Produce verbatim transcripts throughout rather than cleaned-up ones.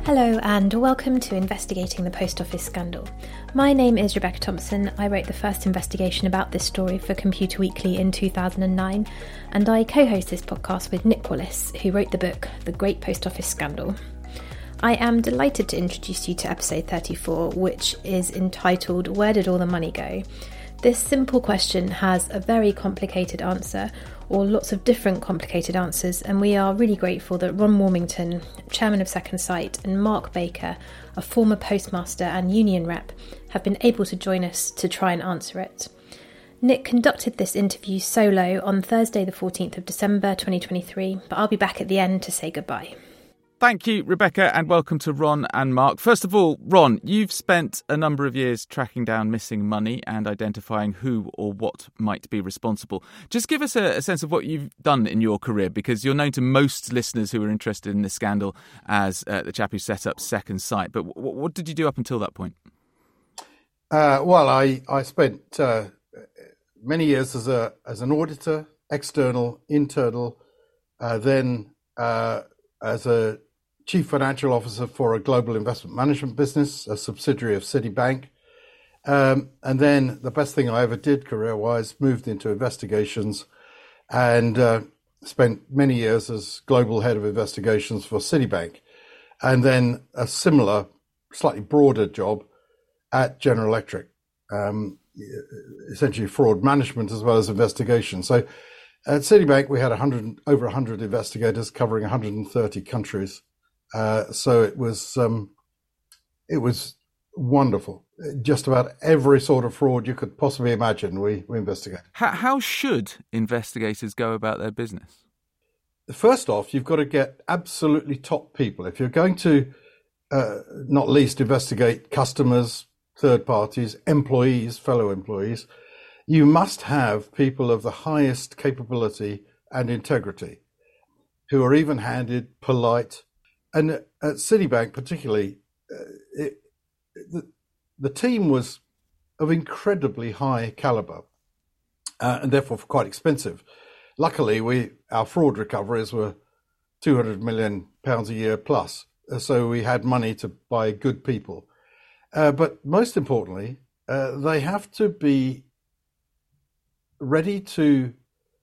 Hello and welcome to Investigating the Post Office Scandal. My name is Rebecca Thompson. I wrote the first investigation about this story for Computer Weekly in two thousand nine, and I co-host this podcast with Nick Wallace, who wrote the book The Great Post Office Scandal. I am delighted to introduce you to episode thirty-four, which is entitled Where Did All the Money Go? This simple question has a very complicated answer, or lots of different complicated answers, and we are really grateful that Ron Warmington, chairman of Second Sight, and Mark Baker, a former postmaster and union rep, have been able to join us to try and answer it. Nick conducted this interview solo on Thursday the fourteenth of December twenty twenty-three, but I'll be back at the end to say goodbye. Thank you, Rebecca, and welcome to Ron and Mark. First of all, Ron, you've spent a number of years tracking down missing money and identifying who or what might be responsible. Just give us a, a sense of what you've done in your career, because you're known to most listeners who are interested in this scandal as uh, the chap who set up Second Sight. But w- what did you do up until that point? Uh, well, I, I spent uh, many years as a as an auditor, external, internal, uh, then uh, as a Chief Financial Officer for a global investment management business, a subsidiary of Citibank. Um, and then the best thing I ever did career-wise, moved into investigations and uh, spent many years as global head of investigations for Citibank. And then a similar, slightly broader job at General Electric, um, essentially fraud management as well as investigation. So at Citibank, we had one hundred, over one hundred investigators covering one hundred thirty countries. Uh, so it was um, it was wonderful. Just about every sort of fraud you could possibly imagine, we, we investigated. How, how should investigators go about their business? First off, you've got to get absolutely top people. If you're going to, uh, not least, investigate customers, third parties, employees, fellow employees, you must have people of the highest capability and integrity who are even-handed, polite. And at Citibank particularly, uh, it, the, the team was of incredibly high caliber uh, and therefore quite expensive. Luckily, we our fraud recoveries were two hundred million pounds a year plus, so we had money to buy good people. Uh, but most importantly, uh, they have to be ready to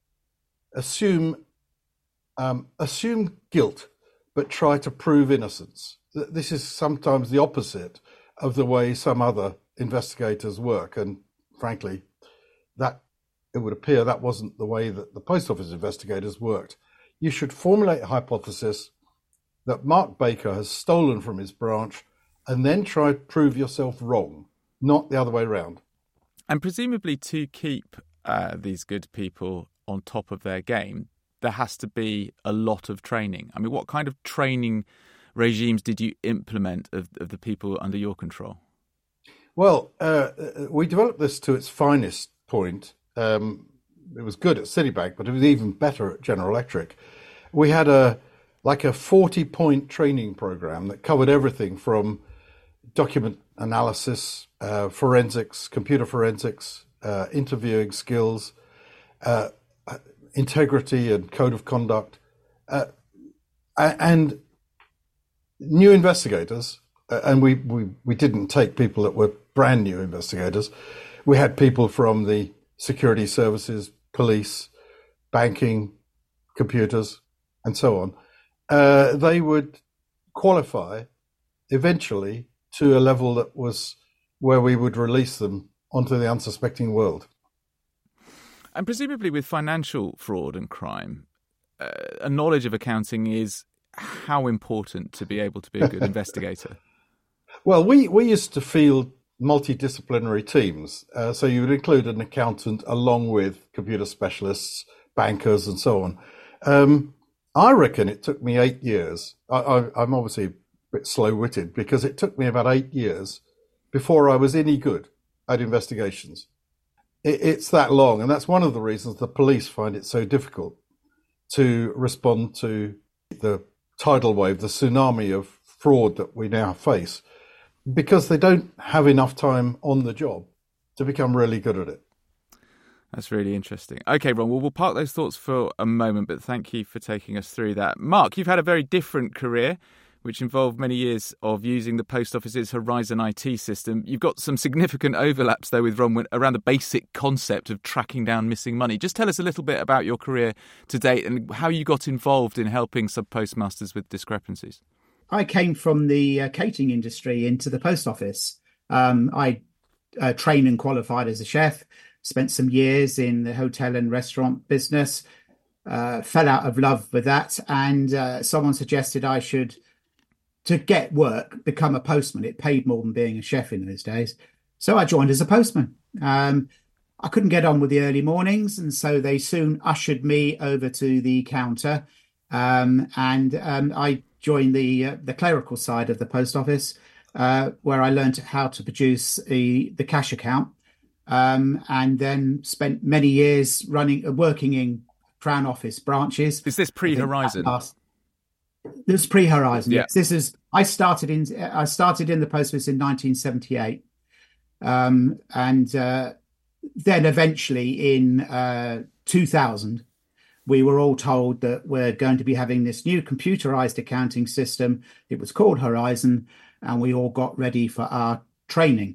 assume um, assume guilt, but try to prove innocence. This is sometimes the opposite of the way some other investigators work. And frankly, that it would appear that wasn't the way that the post office investigators worked. You should formulate a hypothesis that Mark Baker has stolen from his branch and then try to prove yourself wrong, not the other way around. And presumably to keep uh, these good people on top of their game, there has to be a lot of training. I mean, what kind of training regimes did you implement of, of the people under your control? Well, uh, we developed this to its finest point. Um, it was good at Citibank, but it was even better at General Electric. We had a like a forty-point training program that covered everything from document analysis, uh, forensics, computer forensics, uh, interviewing skills, uh, integrity and code of conduct, uh, and new investigators. Uh, and we, we, we didn't take people that were brand new investigators. We had people from the security services, police, banking, computers, and so on. Uh, they would qualify eventually to a level that was where we would release them onto the unsuspecting world. And presumably with financial fraud and crime, uh, a knowledge of accounting is how important to be able to be a good investigator? Well, we, we used to field multidisciplinary teams. Uh, so you would include an accountant along with computer specialists, bankers, and so on. Um, I reckon it took me eight years. I, I, I'm obviously a bit slow-witted because it took me about eight years before I was any good at investigations. It's that long, and that's one of the reasons the police find it so difficult to respond to the tidal wave, the tsunami of fraud that we now face, because they don't have enough time on the job to become really good at it. That's really interesting. Okay, Ron, well, we'll park those thoughts for a moment, but thank you for taking us through that. Mark, you've had a very different career which involved many years of using the Post Office's Horizon I T system. You've got some significant overlaps there with Ron around the basic concept of tracking down missing money. Just tell us a little bit about your career to date and how you got involved in helping sub-postmasters with discrepancies. I came from the uh, catering industry into the post office. Um, I uh, trained and qualified as a chef, spent some years in the hotel and restaurant business, uh, fell out of love with that. And uh, someone suggested I should, to get work, become a postman. It paid more than being a chef in those days. So I joined as a postman. Um, I couldn't get on with the early mornings. And so they soon ushered me over to the counter. Um, and um, I joined the uh, the clerical side of the post office, uh, where I learned how to produce the, the cash account, um, and then spent many years running, uh, working in Crown Office branches. Is this pre-Horizon? This is pre-Horizon. Yeah. Yes, this is. I started in. I started in the post office in nineteen seventy-eight, um, and uh, then eventually in uh, two thousand. We were all told that we're going to be having this new computerized accounting system. It was called Horizon, and we all got ready for our training.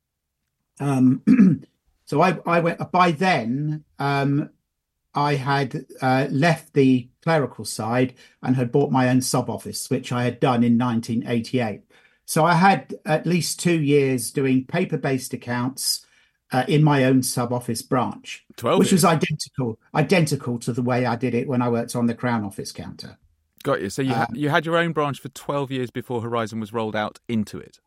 Um, so I, I went. By then, um, I had uh, left the clerical side and had bought my own sub office, which I had done in nineteen eighty-eight. So I had at least two years doing paper-based accounts Uh, in my own sub-office branch, which years. was identical identical to the way I did it when I worked on the Crown Office counter. Got you. So you, Um, ha- you had your own branch for twelve years before Horizon was rolled out into it?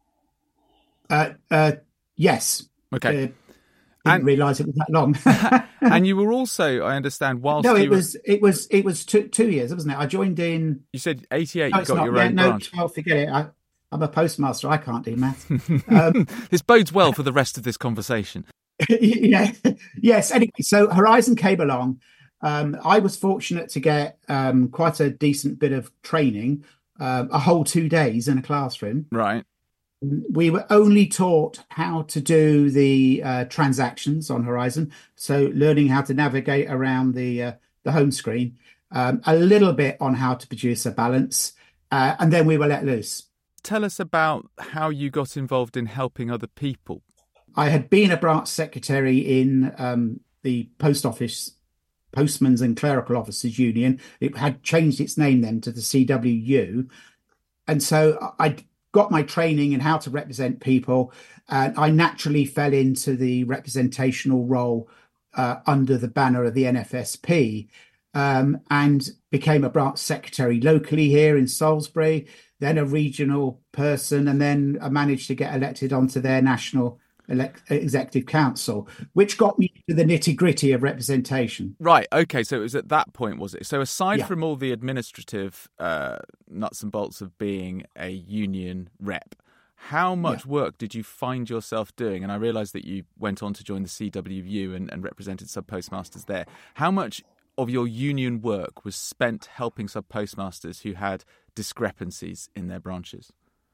Uh, uh, yes. Okay. Uh, didn't and, realise it was that long. And you were also, I understand, whilst no, you it were... was it was it was two two years, wasn't it? I joined in. You said eighty-eight. No, you got not, your yeah, own no, branch. Oh, forget it. I, I'm a postmaster. I can't do math. Um, this bodes well for the rest of this conversation. yeah. Yes. Anyway, so Horizon came along. Um, I was fortunate to get um, quite a decent bit of training, um, a whole two days in a classroom. Right. We were only taught how to do the uh, transactions on Horizon, so learning how to navigate around the uh, the home screen, um, a little bit on how to produce a balance, uh, and then we were let loose. Tell us about how you got involved in helping other people. I had been a branch secretary in um, the post office, Postmen's and Clerical Officers Union. It had changed its name then to the C W U. And so I got my training in how to represent people. And I naturally fell into the representational role uh, under the banner of the N F S P, um, and became a branch secretary locally here in Salisbury, then a regional person, and then I managed to get elected onto their national Elect- executive council, which got me to the nitty gritty of representation. Right. Okay. So it was at that point, was it? So aside Yeah. from all the administrative uh, nuts and bolts of being a union rep, how much Yeah. work did you find yourself doing? And I realised that you went on to join the C W U and, and represented sub-postmasters there. How much of your union work was spent helping sub-postmasters who had discrepancies in their branches?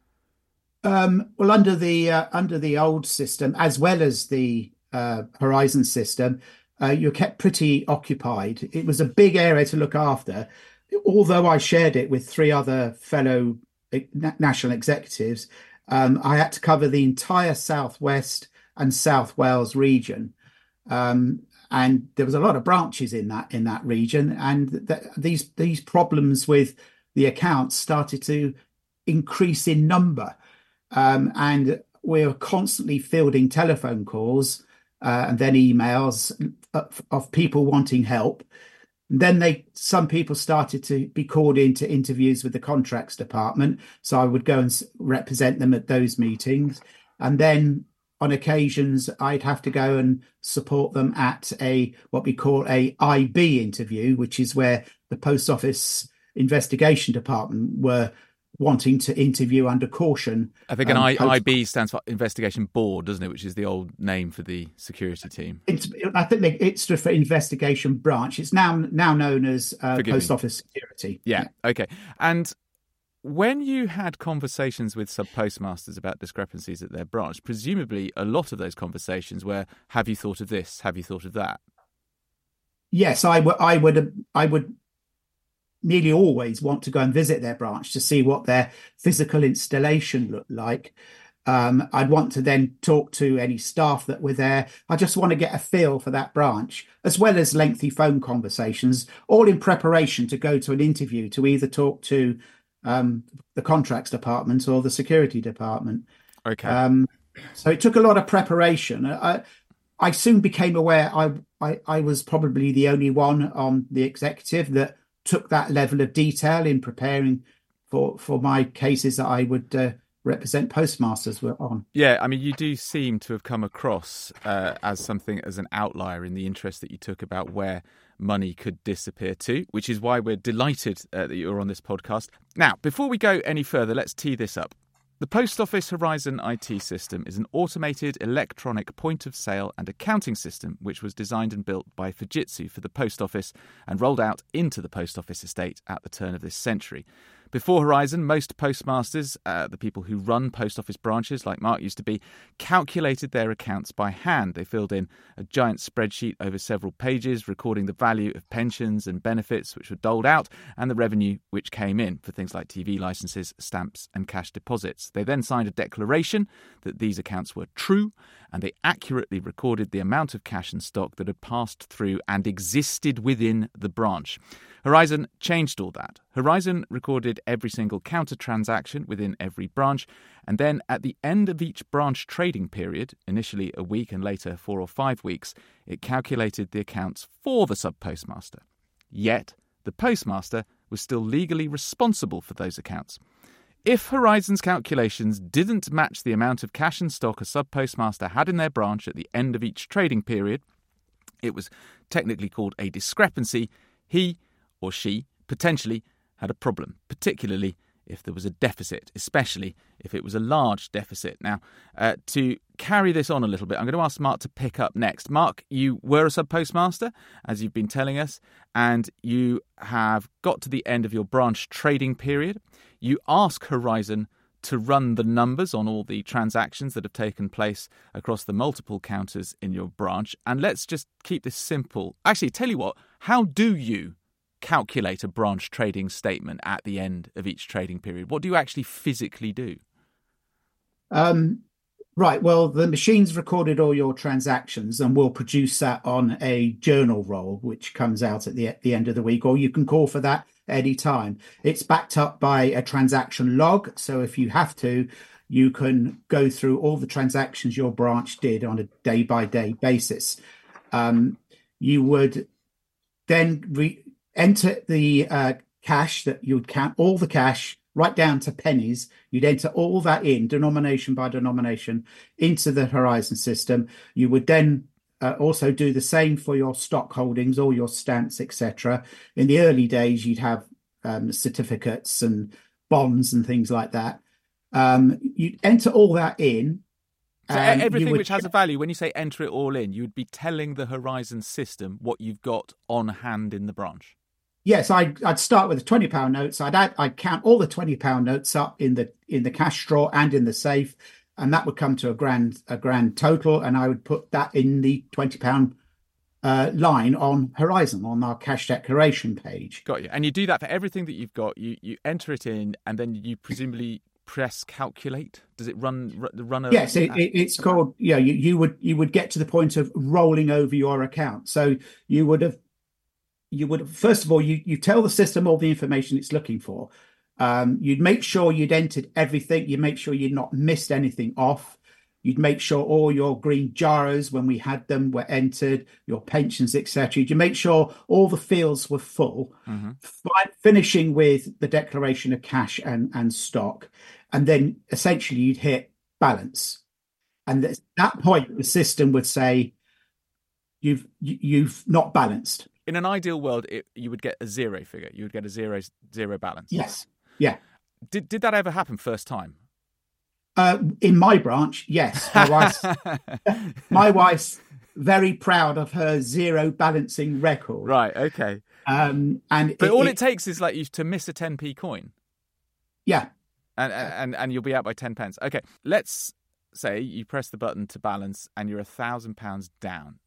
Um, well, under the uh, under the old system, as well as the uh, Horizon system, uh, you're kept pretty occupied. It was a big area to look after. Although I shared it with three other fellow national executives, um, I had to cover the entire Southwest and South Wales region, um, and there was a lot of branches in that in that region. And th- these these problems with the accounts started to increase in number. Um, and we were constantly fielding telephone calls uh, and then emails of, of people wanting help. And then they, some people started to be called into interviews with the contracts department. So I would go and represent them at those meetings. And then on occasions, I'd have to go and support them at a what we call a I B interview, which is where the Post Office Investigation Department were wanting to interview under caution. I think an um, I, post- IB stands for Investigation Board, doesn't it? Which is the old name for the security team. It's, I think they- it's stood for Investigation Branch. It's now now known as uh, Forgive Post me. Office Security. Yeah, okay. And when you had conversations with sub-postmasters about discrepancies at their branch, presumably a lot of those conversations were, have you thought of this? Have you thought of that? Yes, I would. I would. I would nearly always want to go and visit their branch to see what their physical installation looked like. Um, I'd want to then talk to any staff that were there. I just want to get a feel for that branch, as well as lengthy phone conversations, all in preparation to go to an interview to either talk to um, the contracts department or the security department. Okay. Um, so it took a lot of preparation. I, I soon became aware I, I, I was probably the only one on the executive that took that level of detail in preparing for, for my cases that I would uh, represent postmasters were on. Yeah, I mean, you do seem to have come across uh, as something, as an outlier in the interest that you took about where money could disappear to, which is why we're delighted uh, that you're on this podcast. Now, before we go any further, let's tee this up. The Post Office Horizon I T system is an automated electronic point-of-sale and accounting system which was designed and built by Fujitsu for the Post Office and rolled out into the Post Office estate at the turn of this century. Before Horizon, most postmasters, uh, the people who run post office branches, like Mark used to be, calculated their accounts by hand. They filled in a giant spreadsheet over several pages, recording the value of pensions and benefits which were doled out and the revenue which came in for things like T V licences, stamps and cash deposits. They then signed a declaration that these accounts were true, and they accurately recorded the amount of cash and stock that had passed through and existed within the branch. Horizon changed all that. Horizon recorded every single counter transaction within every branch, and then at the end of each branch trading period, initially a week and later four or five weeks, it calculated the accounts for the sub-postmaster. Yet, the postmaster was still legally responsible for those accounts. If Horizon's calculations didn't match the amount of cash and stock a sub-postmaster had in their branch at the end of each trading period, it was technically called a discrepancy. He or she potentially had a problem, particularly if there was a deficit, especially if it was a large deficit. Now, uh, to carry this on a little bit, I'm going to ask Mark to pick up next. Mark, you were a sub-postmaster, as you've been telling us, and you have got to the end of your branch trading period. You ask Horizon to run the numbers on all the transactions that have taken place across the multiple counters in your branch. And let's just keep this simple. Actually, tell you what, how do you calculate a branch trading statement at the end of each trading period? What do you actually physically do? Um, right. Well, the machine's recorded all your transactions and will produce that on a journal roll, which comes out at the, at the end of the week, or you can call for that any time. It's backed up by a transaction log. So if you have to, you can go through all the transactions your branch did on a day by day basis. Um, you would then re- enter the uh, cash that you'd count, all the cash, right down to pennies. You'd enter all that in, denomination by denomination, into the Horizon system. You would then uh, also do the same for your stock holdings, all your stamps, et cetera. In the early days, you'd have um, certificates and bonds and things like that. Um, you'd enter all that in. So everything would, which has a value, when you say enter it all in, you would be telling the Horizon system what you've got on hand in the branch. Yes, I'd, I'd start with the twenty pound notes. I'd add, I'd count all the twenty pound notes up in the in the cash drawer and in the safe, and that would come to a grand a grand total. And I would put that in the twenty pound uh, line on Horizon on our cash declaration page. Got you. And you do that for everything that you've got. You you enter it in, and then you presumably press calculate. Does it run run a yes it, it, it's called yeah you, you would you would get to the point of rolling over your account. So you would have you would first of all you you tell the system all the information it's looking for. Um you'd make sure you'd entered everything. You make sure you'd not missed anything off. You'd make sure all your green gyros, when we had them, were entered, your pensions, et cetera. You make sure all the fields were full, mm-hmm. F- finishing with the declaration of cash and, and stock. And then essentially you'd hit balance. And at that point, the system would say, you've you've not balanced. In an ideal world, it, you would get a zero figure. You would get a zero zero balance. Yes. Yeah. Did did that ever happen first time? Uh, in my branch, yes. My wife's, my wife's very proud of her zero balancing record. Right, okay. Um, and but it, all it, it takes is like you to miss a ten p coin. Yeah. And, and and you'll be out by ten pence. Okay, let's say you press the button to balance and you're a thousand pounds down.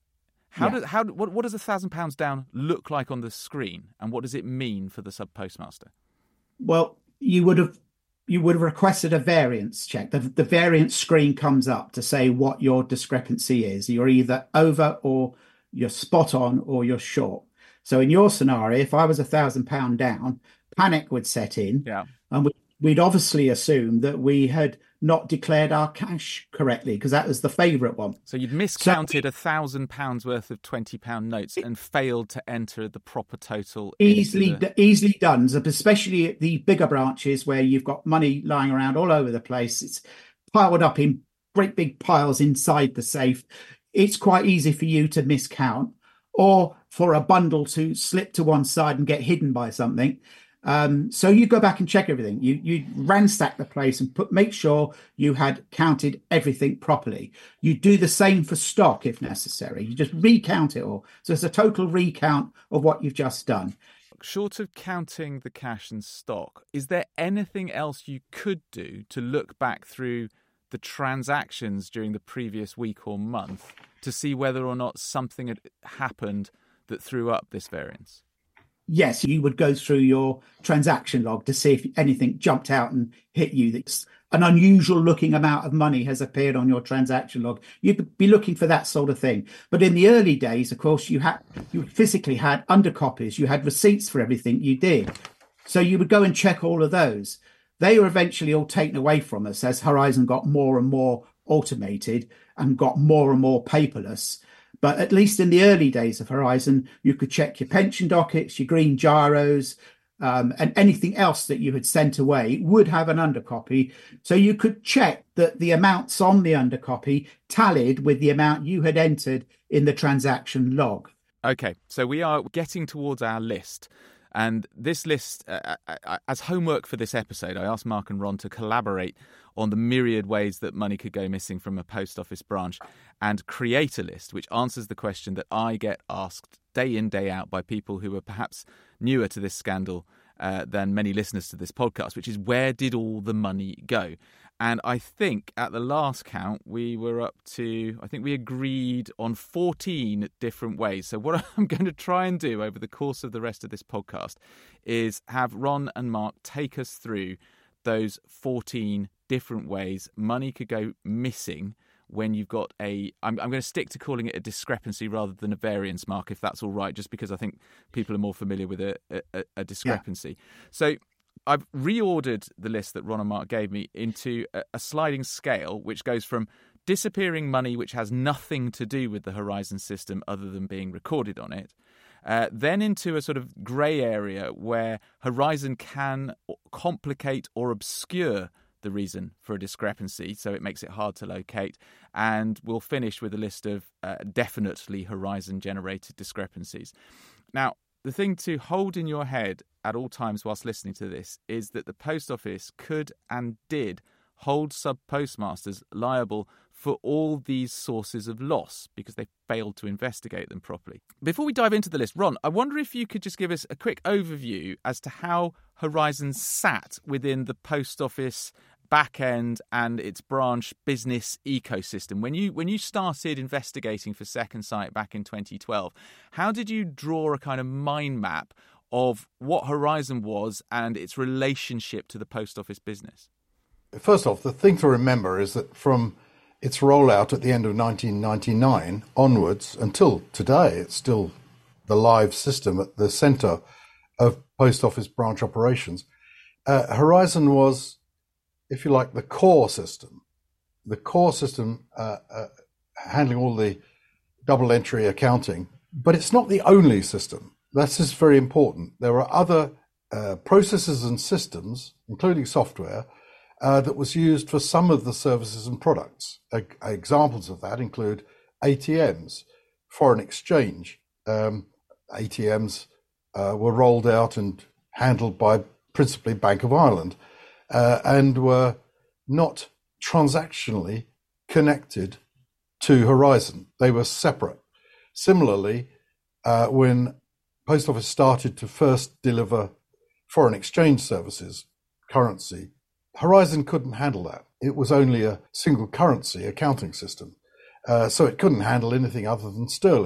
How Yeah. does how what, what does a thousand pounds down look like on the screen, and what does it mean for the sub postmaster? Well, you would have you would have requested a variance check. The, the variance screen comes up to say what your discrepancy is. You're either over or you're spot on or you're short. So in your scenario, if I was a thousand pound down, panic would set in, Yeah. and we, we'd obviously assume that we had not declared our cash correctly because that was the favourite one. So you'd miscounted a thousand pounds worth of twenty pound notes and failed to enter the proper total. Easily, the... easily done, especially at the bigger branches where you've got money lying around all over the place. It's piled up in great big piles inside the safe. It's quite easy for you to miscount or for a bundle to slip to one side and get hidden by something. Um, so you go back and check everything. You you ransack the place and put make sure you had counted everything properly. You do the same for stock if necessary. You just recount it all. So it's a total recount of what you've just done. Short of counting the cash and stock, is there anything else you could do to look back through the transactions during the previous week or month to see whether or not something had happened that threw up this variance? Yes, you would go through your transaction log to see if anything jumped out and hit you. That's an unusual looking amount of money has appeared on your transaction log. You'd be looking for that sort of thing. But in the early days, of course, you had you physically had undercopies. You had receipts for everything you did. So you would go and check all of those. They were eventually all taken away from us as Horizon got more and more automated and got more and more paperless. But at least in the early days of Horizon, you could check your pension dockets, your green gyros, um, and anything else that you had sent away would have an undercopy. So you could check that the amounts on the undercopy tallied with the amount you had entered in the transaction log. Okay, so we are getting towards our list. And this list, uh, as homework for this episode, I asked Mark and Ron to collaborate on the myriad ways that money could go missing from a post office branch and create a list which answers the question that I get asked day in, day out by people who are perhaps newer to this scandal uh, than many listeners to this podcast, which is where did all the money go? And I think at the last count, we were up to, I think we agreed on fourteen different ways. So what I'm going to try and do over the course of the rest of this podcast is have Ron and Mark take us through those fourteen different ways money could go missing when you've got a, I'm, I'm going to stick to calling it a discrepancy rather than a variance, Mark, if that's all right, just because I think people are more familiar with a, a, a discrepancy. Yeah. So I've reordered the list that Ron and Mark gave me into a, a sliding scale, which goes from disappearing money which has nothing to do with the Horizon system other than being recorded on it, uh, then into a sort of grey area where Horizon can complicate or obscure the reason for a discrepancy, so it makes it hard to locate. And we'll finish with a list of uh, definitely Horizon-generated discrepancies. Now, the thing to hold in your head at all times whilst listening to this is that the post office could and did hold sub-postmasters liable for all these sources of loss because they failed to investigate them properly. Before we dive into the list, Ron, I wonder if you could just give us a quick overview as to how Horizon sat within the post office back end and its branch business ecosystem. When you when you started investigating for Second Sight back in twenty twelve, how did you draw a kind of mind map of what Horizon was and its relationship to the post office business? First off, the thing to remember is that from its rollout at the end of nineteen ninety-nine onwards until today, it's still the live system at the centre of post office branch operations. Uh, Horizon was, if you like, the core system, the core system uh, uh, handling all the double entry accounting, but it's not the only system. That's just very important. There are other uh, processes and systems, including software, uh, that was used for some of the services and products. Uh, examples of that include A T Ms, foreign exchange. Um, A T Ms uh, were rolled out and handled by principally Bank of Ireland uh, and were not transactionally connected to Horizon. They were separate. Similarly, uh, when Post Office started to first deliver foreign exchange services, currency, Horizon couldn't handle that. It was only a single currency accounting system. Uh, so it couldn't handle anything other than sterling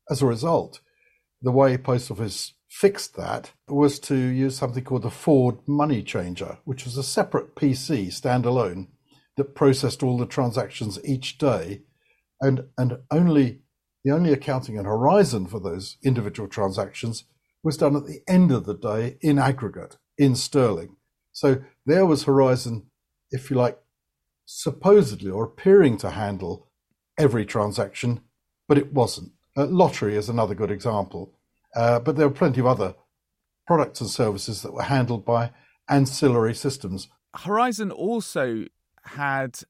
as a result, the way Post Office fixed that was to use something called the Forward Money Changer, which was a separate P C standalone that processed all the transactions each day, and and only the only accounting and horizon for those individual transactions was done at the end of the day in aggregate in sterling. So there was Horizon, if you like, supposedly or appearing to handle every transaction, but it wasn't. Uh, lottery is another good example. Uh, but there were plenty of other products and services that were handled by ancillary systems. Horizon also had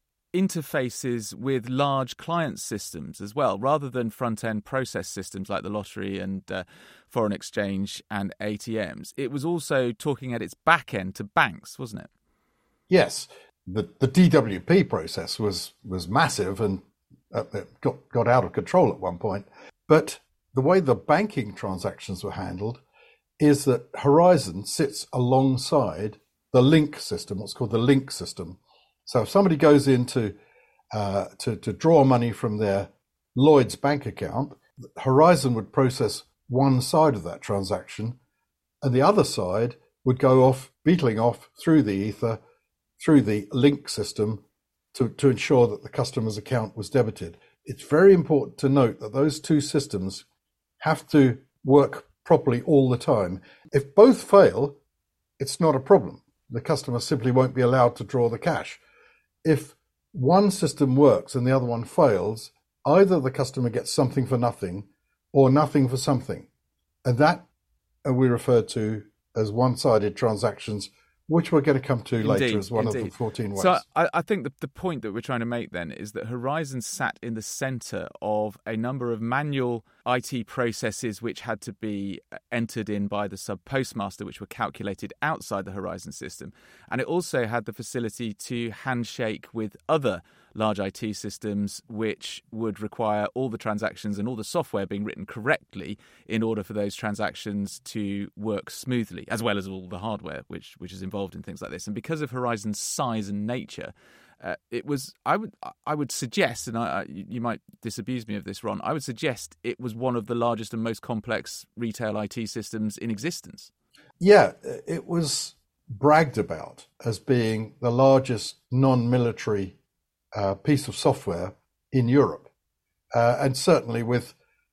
interfaces with large client systems as well, rather than front-end process systems like the lottery and uh, foreign exchange and A T Ms. It was also talking at its back end to banks, wasn't it? Yes. The, the D W P process was, was massive and uh, it got, got out of control at one point. But the way the banking transactions were handled is that Horizon sits alongside the link system, what's called the link system. So if somebody goes in to, uh, to, to draw money from their Lloyds bank account, Horizon would process one side of that transaction, and the other side would go off, beetling off through the ether, through the link system to, to ensure that the customer's account was debited. It's very important to note that those two systems have to work properly all the time. If both fail, it's not a problem. The customer simply won't be allowed to draw the cash. If one system works and the other one fails, either the customer gets something for nothing or nothing for something. And that uh, we refer to as one-sided transactions, which we're going to come to Indeed, later as one indeed. of the fourteen ways. So I, I think the, the point that we're trying to make then is that Horizon sat in the centre of a number of manual I T processes which had to be entered in by the sub-postmaster, which were calculated outside the Horizon system. And it also had the facility to handshake with other large I T systems, which would require all the transactions and all the software being written correctly in order for those transactions to work smoothly, as well as all the hardware which which is involved in things like this. And because of Horizon's size and nature, uh, it was I would I would suggest, and I, I, you might disabuse me of this, Ron, I would suggest it was one of the largest and most complex retail I T systems in existence. Yeah, it was bragged about as being the largest non-military Uh, piece of software in Europe, uh, and certainly with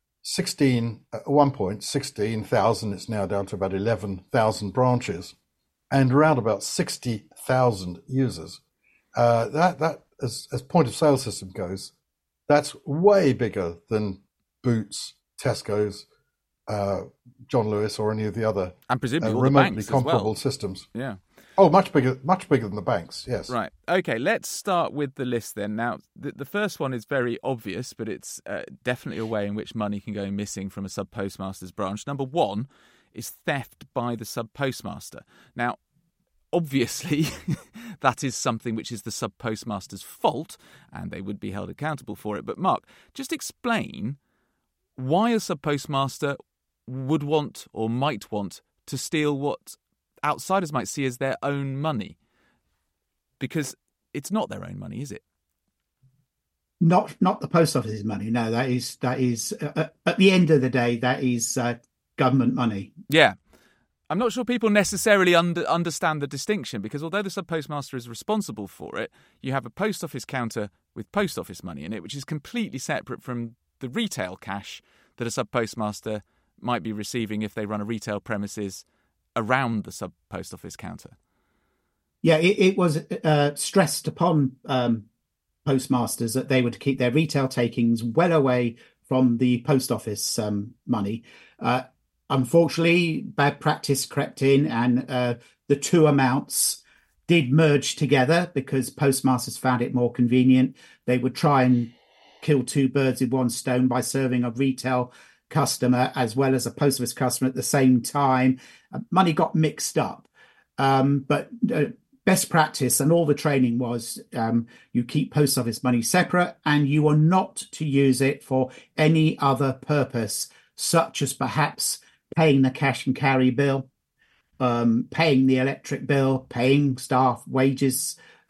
sixteen at one point sixteen thousand, it's now down to about eleven thousand branches, and around about sixty thousand users. Uh, that that as as point of sale system goes, that's way bigger than Boots, Tesco's, uh, John Lewis, or any of the other and presumably uh, all remotely the banks comparable as well. systems. Yeah. Oh, much bigger, much bigger than the banks. Yes. Right. Okay. Let's start with the list then. Now, the, the first one is very obvious, but it's uh, definitely a way in which money can go missing from a sub-postmaster's branch. Number one is theft by the sub-postmaster. Now, obviously, that is something which is the sub-postmaster's fault, and they would be held accountable for it. But Mark, just explain why a sub-postmaster would want or might want to steal what outsiders might see as their own money, because it's not their own money, is it? Not not the post office's money. No, that is that is uh, at the end of the day, that is uh, government money. Yeah. I'm not sure people necessarily under, understand the distinction, because although the sub-postmaster is responsible for it, you have a post office counter with post office money in it, which is completely separate from the retail cash that a sub-postmaster might be receiving if they run a retail premises around the sub-post office counter. Yeah, it, it was uh, stressed upon um, postmasters that they were to keep their retail takings well away from the post office um, money. Uh, unfortunately, bad practice crept in, and uh, the two amounts did merge together because postmasters found it more convenient. They would try and kill two birds with one stone by serving a retail customer as well as a post office customer at the same time. Uh, money got mixed up, um, but uh, best practice and all the training was um, you keep post office money separate, and you are not to use it for any other purpose, such as perhaps paying the cash and carry bill, um, paying the electric bill, paying staff wages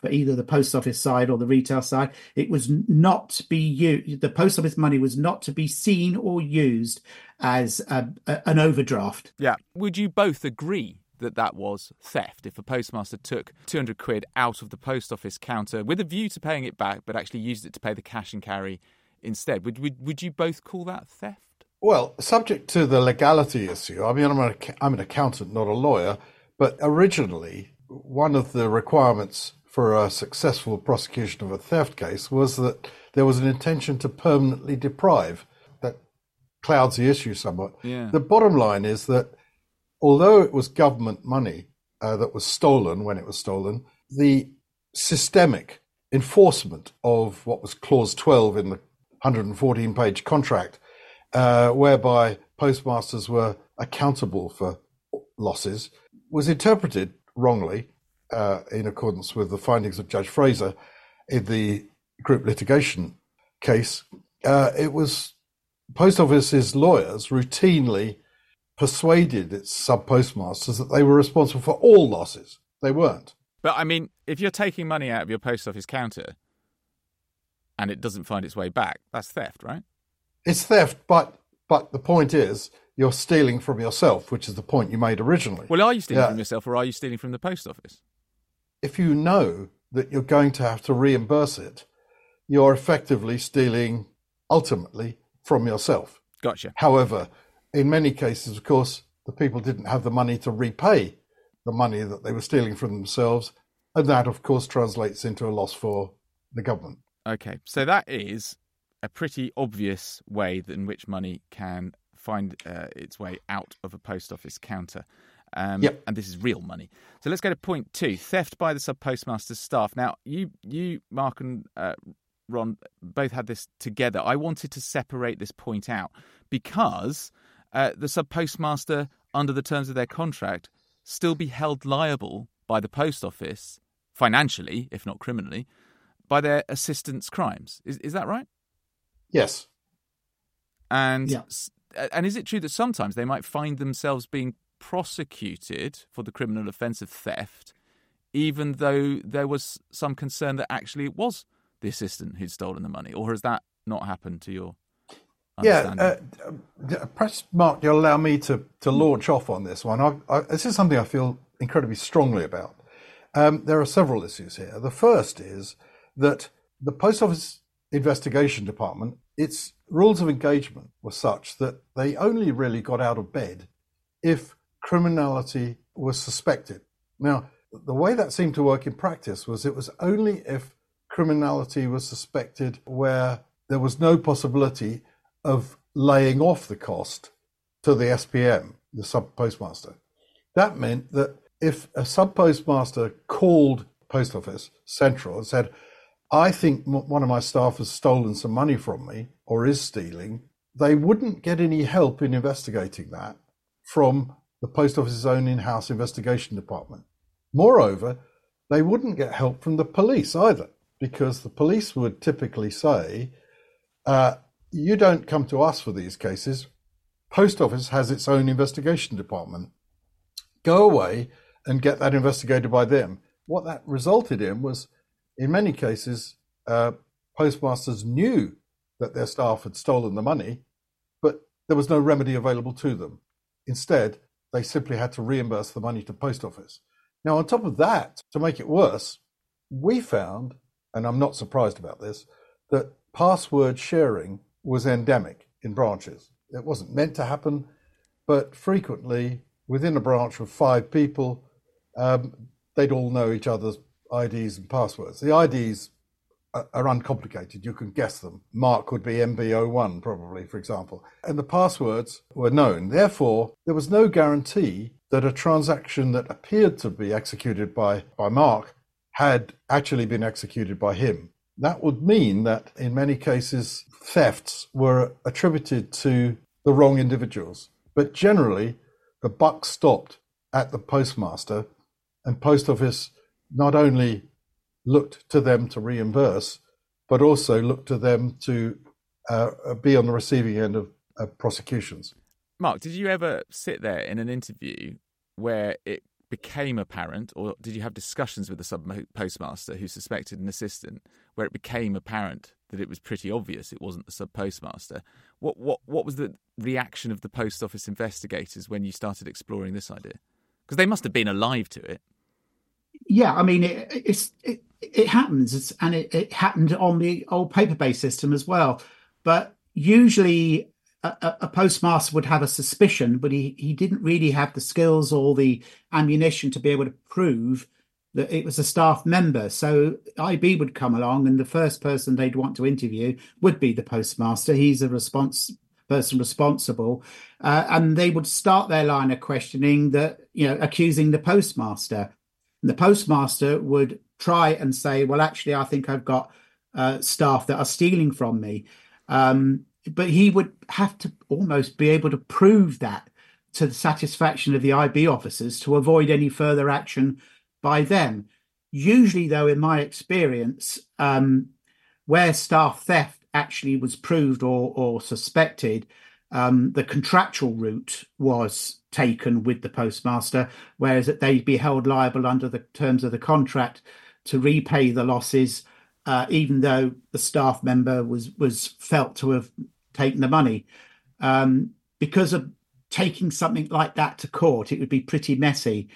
for either the post office side or the retail side. It was not to be used. The post office money was not to be seen or used as a, a, an overdraft. Yeah. Would you both agree that that was theft if a postmaster took two hundred quid out of the post office counter with a view to paying it back, but actually used it to pay the cash and carry instead? Would would, would you both call that theft? Well, subject to the legality issue, I mean, I'm an, I'm an accountant, not a lawyer, but originally one of the requirements for a successful prosecution of a theft case was that there was an intention to permanently deprive. That clouds the issue somewhat. Yeah. The bottom line is that although it was government money uh, that was stolen when it was stolen, the systemic enforcement of what was Clause twelve in the one hundred fourteen page contract, uh, whereby postmasters were accountable for losses, was interpreted wrongly uh, in accordance with the findings of Judge Fraser in the group litigation case. Uh, it was Post Office's lawyers routinely persuaded its sub-postmasters that they were responsible for all losses. They weren't. But, I mean, if you're taking money out of your post office counter and it doesn't find its way back, that's theft, right? It's theft, but but the point is you're stealing from yourself, which is the point you made originally. Well, are you stealing yeah. from yourself or are you stealing from the post office? If you know that you're going to have to reimburse it, you're effectively stealing, ultimately, from yourself. Gotcha. However, in many cases, of course, the people didn't have the money to repay the money that they were stealing from themselves. And that, of course, translates into a loss for the government. Okay, so that is a pretty obvious way in which money can find uh, its way out of a post office counter. Um, yep. And this is real money. So let's go to point two, theft by the sub-postmaster's staff. Now, you, you Mark and uh, Ron, both had this together. I wanted to separate this point out because uh, the sub-postmaster, under the terms of their contract, still be held liable by the post office, financially, if not criminally, by their assistant's crimes. Is is that right? Yes. And yeah. and is it true that sometimes they might find themselves being prosecuted for the criminal offence of theft, even though there was some concern that actually it was the assistant who'd stolen the money? Or has that not happened to your understanding? Yeah, uh, perhaps, Mark, you'll allow me to, to launch off on this one. I, I, this is something I feel incredibly strongly about. Um, there are several issues here. The first is that the Post Office Investigation Department, its rules of engagement were such that they only really got out of bed if criminality was suspected. Now, the way that seemed to work in practice was it was only if criminality was suspected where there was no possibility of laying off the cost to the S P M, the sub-postmaster. That meant that if a sub-postmaster called Post Office Central and said, I think one of my staff has stolen some money from me or is stealing, they wouldn't get any help in investigating that from the Post Office's own in-house investigation department. Moreover, they wouldn't get help from the police either, because the police would typically say, uh, you don't come to us for these cases. Post Office has its own investigation department. Go away and get that investigated by them. What that resulted in was, in many cases, uh, postmasters knew that their staff had stolen the money, but there was no remedy available to them. Instead, they simply had to reimburse the money to Post Office. Now, on top of that, to make it worse, we found, and I'm not surprised about this, that password sharing was endemic in branches. It wasn't meant to happen, but frequently within a branch of five people, um, they'd all know each other's I Ds and passwords. The I Ds are, are uncomplicated. You can guess them. Mark would be M B zero one, probably, for example. And the passwords were known. Therefore, there was no guarantee that a transaction that appeared to be executed by, by Mark had actually been executed by him. That would mean that in many cases, thefts were attributed to the wrong individuals. But generally, the buck stopped at the postmaster, and Post Office not only looked to them to reimburse, but also looked to them to uh, be on the receiving end of, of prosecutions. Mark, did you ever sit there in an interview where it became apparent, or did you have discussions with the sub postmaster who suspected an assistant where it became apparent that it was pretty obvious it wasn't the sub postmaster? What what what was the reaction of the post office investigators when you started exploring this idea? Because they must have been alive to it. Yeah, I mean, it, it's it, it happens, it's, and it, it happened on the old paper-based system as well. But usually a, a postmaster would have a suspicion, but he, he didn't really have the skills or the ammunition to be able to prove that it was a staff member. So I B would come along, and the first person they'd want to interview would be the postmaster. He's a response person responsible, uh, and they would start their line of questioning that, you know, accusing the postmaster. And the postmaster would try and say, well, actually, I think I've got uh, staff that are stealing from me. Um, but he would have to almost be able to prove that to the satisfaction of the I B officers to avoid any further action by them. Usually, though, in my experience, um, where staff theft actually was proved or, or suspected, um, the contractual route was taken with the postmaster, whereas that they'd be held liable under the terms of the contract to repay the losses, uh, even though the staff member was was felt to have taken the money. Um, because of taking something like that to court, it would be pretty messy.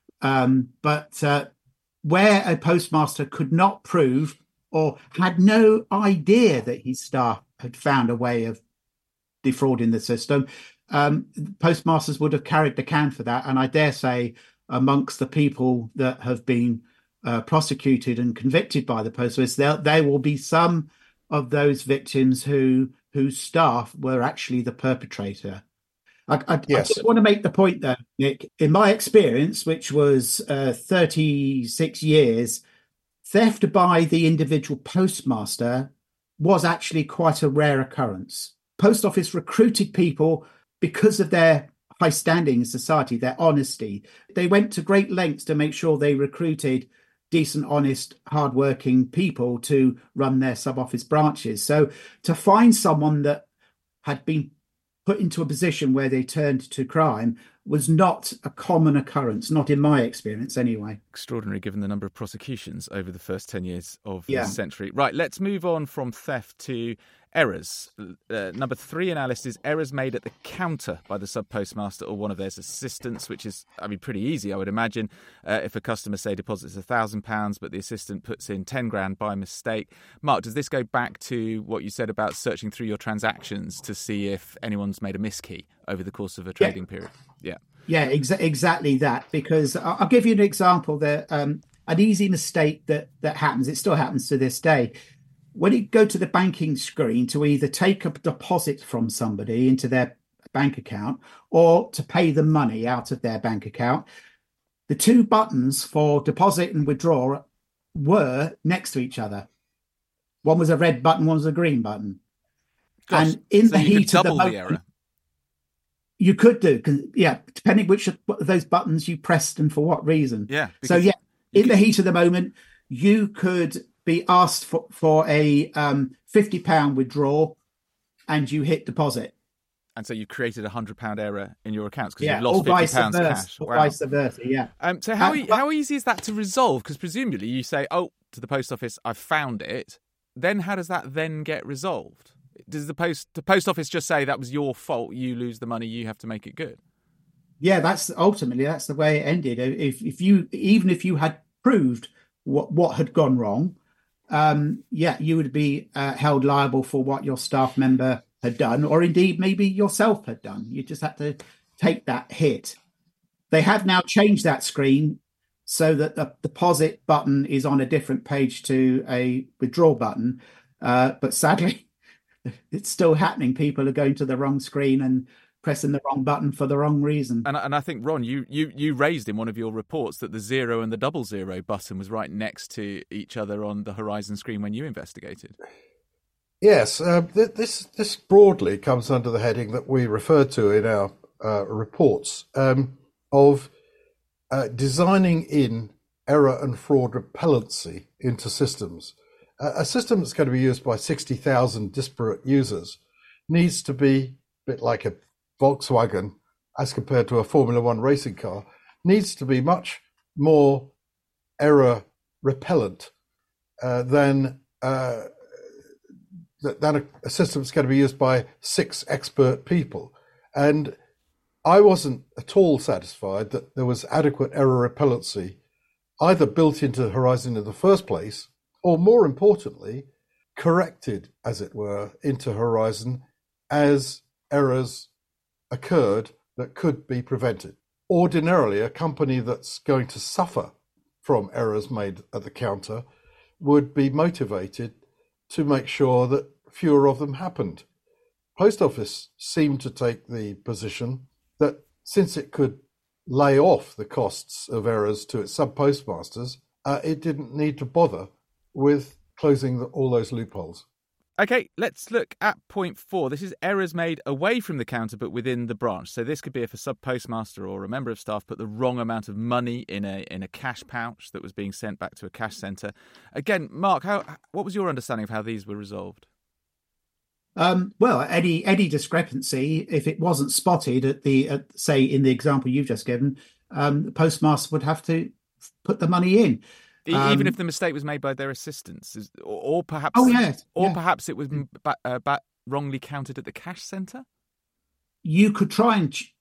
Um, but uh, where a postmaster could not prove or had no idea that his staff had found a way of defrauding the system, um, postmasters would have carried the can for that. And I dare say amongst the people that have been uh, prosecuted and convicted by the post office, there, there will be some of those victims who whose staff were actually the perpetrator. I, I, yes. I just want to make the point though, Nick, in my experience, which was uh, thirty-six years, theft by the individual postmaster was actually quite a rare occurrence. Post office recruited people because of their high standing in society, their honesty. They went to great lengths to make sure they recruited decent, honest, hardworking people to run their sub-office branches. So to find someone that had been put into a position where they turned to crime was not a common occurrence, not in my experience anyway. Extraordinary, given the number of prosecutions over the first ten years of yeah. this century. Right, let's move on from theft to errors. Uh, number three in our list is errors made at the counter by the sub-postmaster or one of their assistants, which is, I mean, pretty easy, I would imagine. Uh, if a customer, say, deposits one thousand pounds, but the assistant puts in ten grand by mistake. Mark, does this go back to what you said about searching through your transactions to see if anyone's made a miskey over the course of a trading yeah. period? Yeah. Yeah, exa- exactly that. Because I'll give you an example that um, an easy mistake that, that happens, it still happens to this day. When you go to the banking screen to either take a deposit from somebody into their bank account or to pay them money out of their bank account, the two buttons for deposit and withdraw were next to each other. One was a red button, one was a green button. Gosh, and in so the you heat could of the double moment, the error. You could do, cause, yeah, depending which of those buttons you pressed and for what reason. Yeah. So, yeah, in could... the heat of the moment, you could be asked for, for a um, fifty pound withdrawal and you hit deposit. And so you created a one hundred pound error in your accounts because yeah, you've lost fifty pounds cash. Or wow. vice versa, yeah. Um, so how, uh, e- but... how easy is that to resolve? Because presumably you say, oh, to the post office, I've found it. Then how does that then get resolved? Does the post the post office just say that was your fault, you lose the money, you have to make it good? Yeah, that's ultimately that's the way it ended. If if you even if you had proved what what had gone wrong, um, yeah, you would be uh, held liable for what your staff member had done, or indeed maybe yourself had done. You just had to take that hit. They have now changed that screen so that the deposit button is on a different page to a withdraw button, uh, but sadly. It's still happening. People are going to the wrong screen and pressing the wrong button for the wrong reason. And, and I think, Ron, you, you, you raised in one of your reports that the zero and the double zero button was right next to each other on the Horizon screen when you investigated. Yes, uh, th- this this broadly comes under the heading that we refer to in our uh, reports um, of uh, designing in error and fraud repellency into systems. A system that's going to be used by sixty thousand disparate users needs to be a bit like a Volkswagen as compared to a Formula One racing car, needs to be much more error repellent uh, than uh, than a, a system that's going to be used by six expert people. And I wasn't at all satisfied that there was adequate error repellency either built into Horizon in the first place, or more importantly, corrected, as it were, into Horizon as errors occurred that could be prevented. Ordinarily, a company that's going to suffer from errors made at the counter would be motivated to make sure that fewer of them happened. Post Office seemed to take the position that since it could lay off the costs of errors to its sub-postmasters, uh, it didn't need to bother with closing the, all those loopholes. Okay, let's look at point four. This is errors made away from the counter but within the branch. So this could be if a sub-postmaster or a member of staff put the wrong amount of money in a in a cash pouch that was being sent back to a cash centre. Again, Mark, how what was your understanding of how these were resolved? Um, well, any any discrepancy, if it wasn't spotted at the at, say in the example you've just given, um, the postmaster would have to put the money in. Um, Even if the mistake was made by their assistants, or, or perhaps, oh yes, or yeah. perhaps it was ba- uh, ba- wrongly counted at the cash centre. You could try and ch-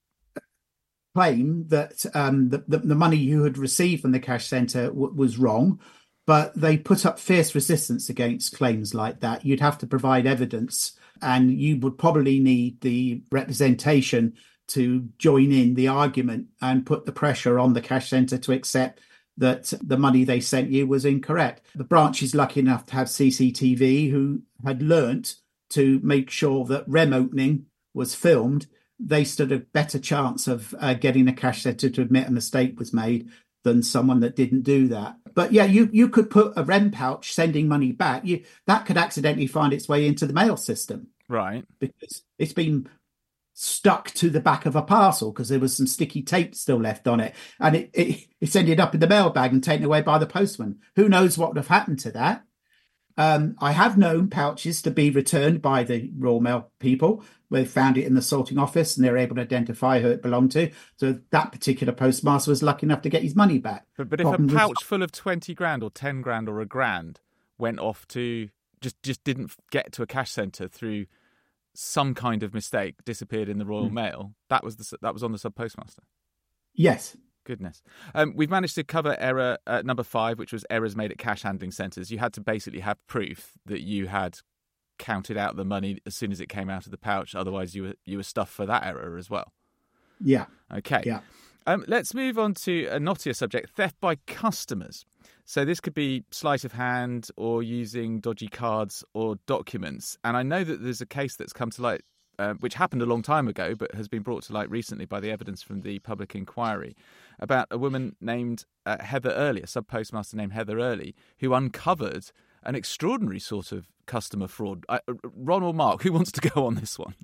claim that um, the, the the money you had received from the cash centre w- was wrong, but they put up fierce resistance against claims like that. You'd have to provide evidence, and you would probably need the representation to join in the argument and put the pressure on the cash centre to accept that the money they sent you was incorrect. The branch is lucky enough to have C C T V who had learnt to make sure that rem opening was filmed. They stood a better chance of uh, getting a cash centre to admit a mistake was made than someone that didn't do that. But yeah, you, you could put a rem pouch sending money back. You, that could accidentally find its way into the mail system. Right. Because it's been stuck to the back of a parcel because there was some sticky tape still left on it. And it, it it's ended up in the mailbag and taken away by the postman. Who knows what would have happened to that? Um, I have known pouches to be returned by the Royal Mail people. They found it in the sorting office and they're able to identify who it belonged to. So that particular postmaster was lucky enough to get his money back. But, but if Problem a pouch was... full of twenty grand or ten grand or a grand went off to, just, just didn't get to a cash centre through some kind of mistake, disappeared in the Royal mm. Mail, that was the, that was on the sub-postmaster? Yes. Goodness. Um, we've managed to cover error uh, number five, which was errors made at cash handling centres. You had to basically have proof that you had counted out the money as soon as it came out of the pouch. Otherwise, you were you were stuffed for that error as well. Yeah. Okay. Yeah. Um, let's move on to a knottier subject, theft by customers. So this could be sleight of hand or using dodgy cards or documents. And I know that there's a case that's come to light, uh, which happened a long time ago, but has been brought to light recently by the evidence from the public inquiry, about a woman named uh, Heather Early, a sub-postmaster named Heather Early, who uncovered an extraordinary sort of customer fraud. Uh, Ron or Mark, who wants to go on this one?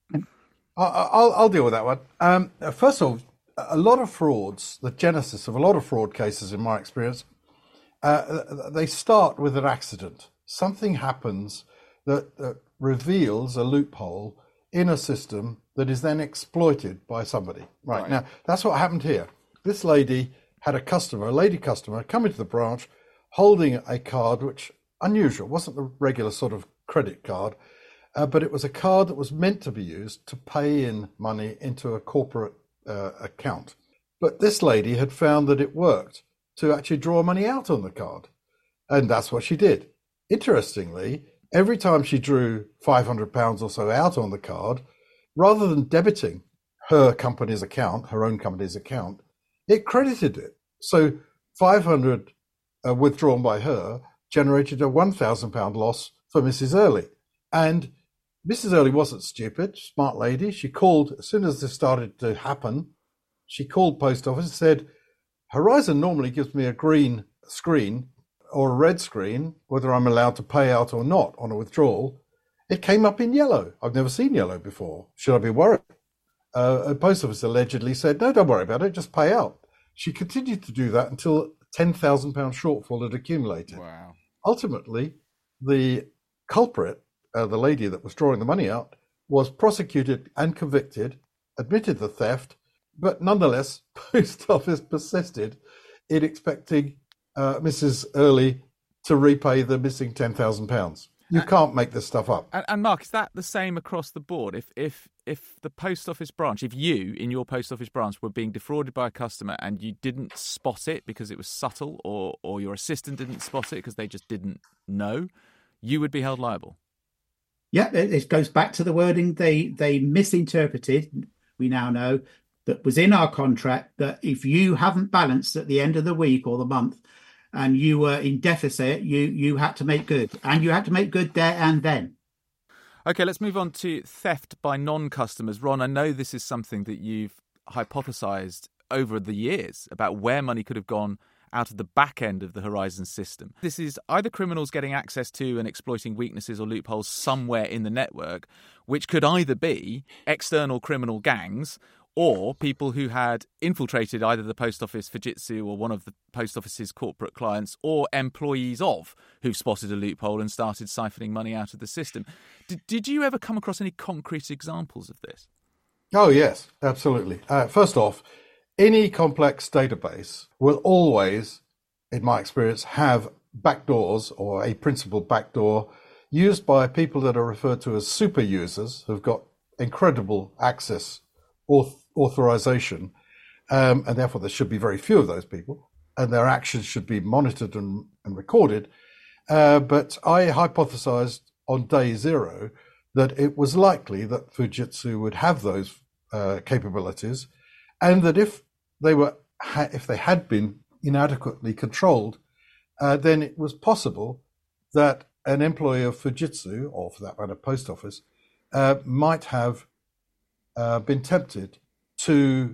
I'll, I'll deal with that one. Um, first of all, a lot of frauds, the genesis of a lot of fraud cases, in my experience, uh, they start with an accident. Something happens that, that reveals a loophole in a system that is then exploited by somebody. Right. right. Now, that's what happened here. This lady had a customer, a lady customer, come into the branch holding a card, which unusual, wasn't the regular sort of credit card, uh, but it was a card that was meant to be used to pay in money into a corporate uh, account. But this lady had found that it worked to actually draw money out on the card. And that's what she did. Interestingly, every time she drew five hundred pounds or so out on the card, rather than debiting her company's account, her own company's account, it credited it. So five hundred uh, withdrawn by her generated a one thousand pound loss for Missus Early. And Missus Early wasn't stupid, smart lady. She called, as soon as this started to happen, she called Post Office and said, Horizon normally gives me a green screen or a red screen, whether I'm allowed to pay out or not on a withdrawal. It came up in yellow. I've never seen yellow before. Should I be worried? Uh, Post Office allegedly said, no, don't worry about it, just pay out. She continued to do that until ten thousand pounds shortfall had accumulated. Wow. Ultimately, the culprit, uh, the lady that was drawing the money out, was prosecuted and convicted, admitted the theft, but nonetheless, Post Office persisted in expecting uh, Missus Early to repay the missing ten thousand pounds. You can't make this stuff up. And, and Mark, is that the same across the board? If if if the post office branch, if you in your post office branch were being defrauded by a customer and you didn't spot it because it was subtle, or or your assistant didn't spot it because they just didn't know, you would be held liable? Yeah, it goes back to the wording they they misinterpreted. We now know that was in our contract that if you haven't balanced at the end of the week or the month, and you were in deficit, you you had to make good. And you had to make good there and then. OK, let's move on to theft by non-customers. Ron, I know this is something that you've hypothesised over the years about where money could have gone out of the back end of the Horizon system. This is either criminals getting access to and exploiting weaknesses or loopholes somewhere in the network, which could either be external criminal gangs or people who had infiltrated either the post office Fujitsu or one of the post office's corporate clients, or employees of who've spotted a loophole and started siphoning money out of the system. Did, did you ever come across any concrete examples of this? Oh, yes, absolutely. Uh, first off, any complex database will always, in my experience, have backdoors or a principal backdoor used by people that are referred to as super users who've got incredible access auth- authorization, um, and therefore there should be very few of those people, and their actions should be monitored and, and recorded. Uh, but I hypothesized on day zero that it was likely that Fujitsu would have those uh, capabilities, and that if they were, ha- if they had been inadequately controlled, uh, then it was possible that an employee of Fujitsu, or for that matter, Post Office, uh, might have uh, been tempted to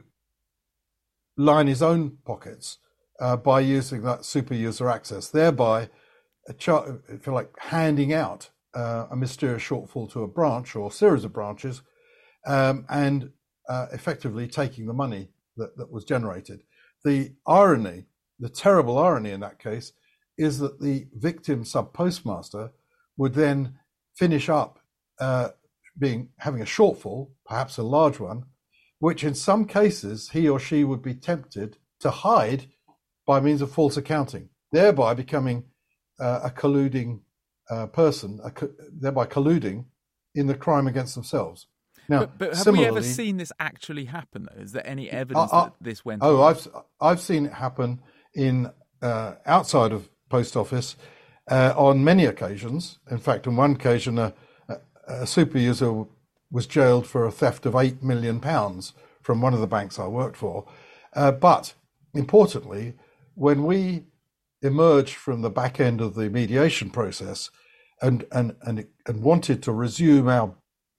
line his own pockets uh, by using that super user access, thereby, a char- if you like, handing out uh, a mysterious shortfall to a branch or series of branches, um, and uh, effectively taking the money that, that was generated. The irony, the terrible irony in that case, is that the victim sub-postmaster would then finish up uh, being having a shortfall, perhaps a large one, which in some cases he or she would be tempted to hide by means of false accounting, thereby becoming uh, a colluding uh, person, a co- thereby colluding in the crime against themselves. Now, but, but have we ever seen this actually happen, though? Is there any evidence uh, uh, that this went oh, on? I've, I've seen it happen in uh, outside of Post Office uh, on many occasions. In fact, on one occasion, a, a, a super user was jailed for a theft of eight million pounds from one of the banks I worked for. Uh, but importantly, when we emerged from the back end of the mediation process and, and, and, and wanted to resume our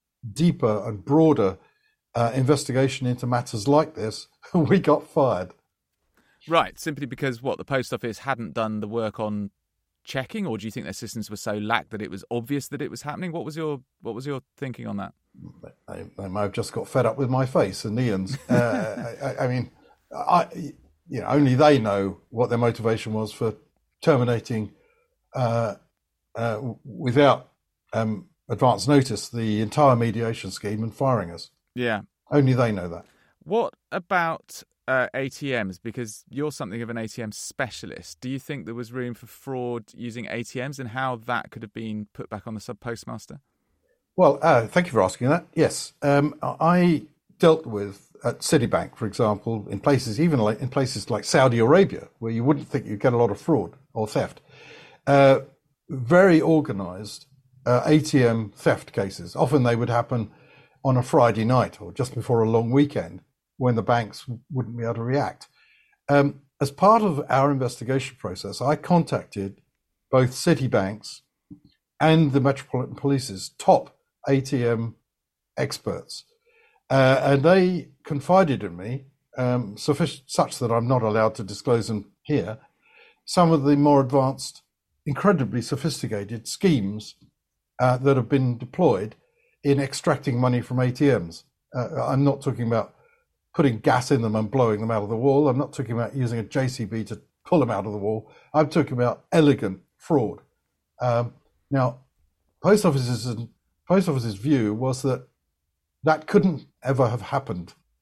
deeper and broader uh, investigation into matters like this, we got fired. Right, simply because, what, the Post Office hadn't done the work on checking, or do you think their systems were so lack that it was obvious that it was happening? What was your what was your thinking on that? They, they might have just got fed up with my face and Ian's. Uh, I, I mean, I, you know, only they know what their motivation was for terminating uh, uh, without um, advance notice the entire mediation scheme and firing us. Yeah, only they know that. What about uh, A T Ms? Because you're something of an A T M specialist. Do you think there was room for fraud using A T Ms, and how that could have been put back on the sub postmaster? Well, uh, thank you for asking that. Yes, um, I dealt with at Citibank, for example, in places even like in places like Saudi Arabia, where you wouldn't think you'd get a lot of fraud or theft. Uh, very organised uh, A T M theft cases. Often they would happen on a Friday night or just before a long weekend, when the banks wouldn't be able to react. Um, as part of our investigation process, I contacted both Citibank's and the Metropolitan Police's top A T M experts, uh, and they confided in me, um, sufficient, such that I'm not allowed to disclose them here, some of the more advanced, incredibly sophisticated schemes uh, that have been deployed in extracting money from A T Ms. Uh, I'm not talking about putting gas in them and blowing them out of the wall. I'm not talking about using a J C B to pull them out of the wall. I'm talking about elegant fraud. Um, now, Post Office's Post Office's view was that that couldn't ever have happened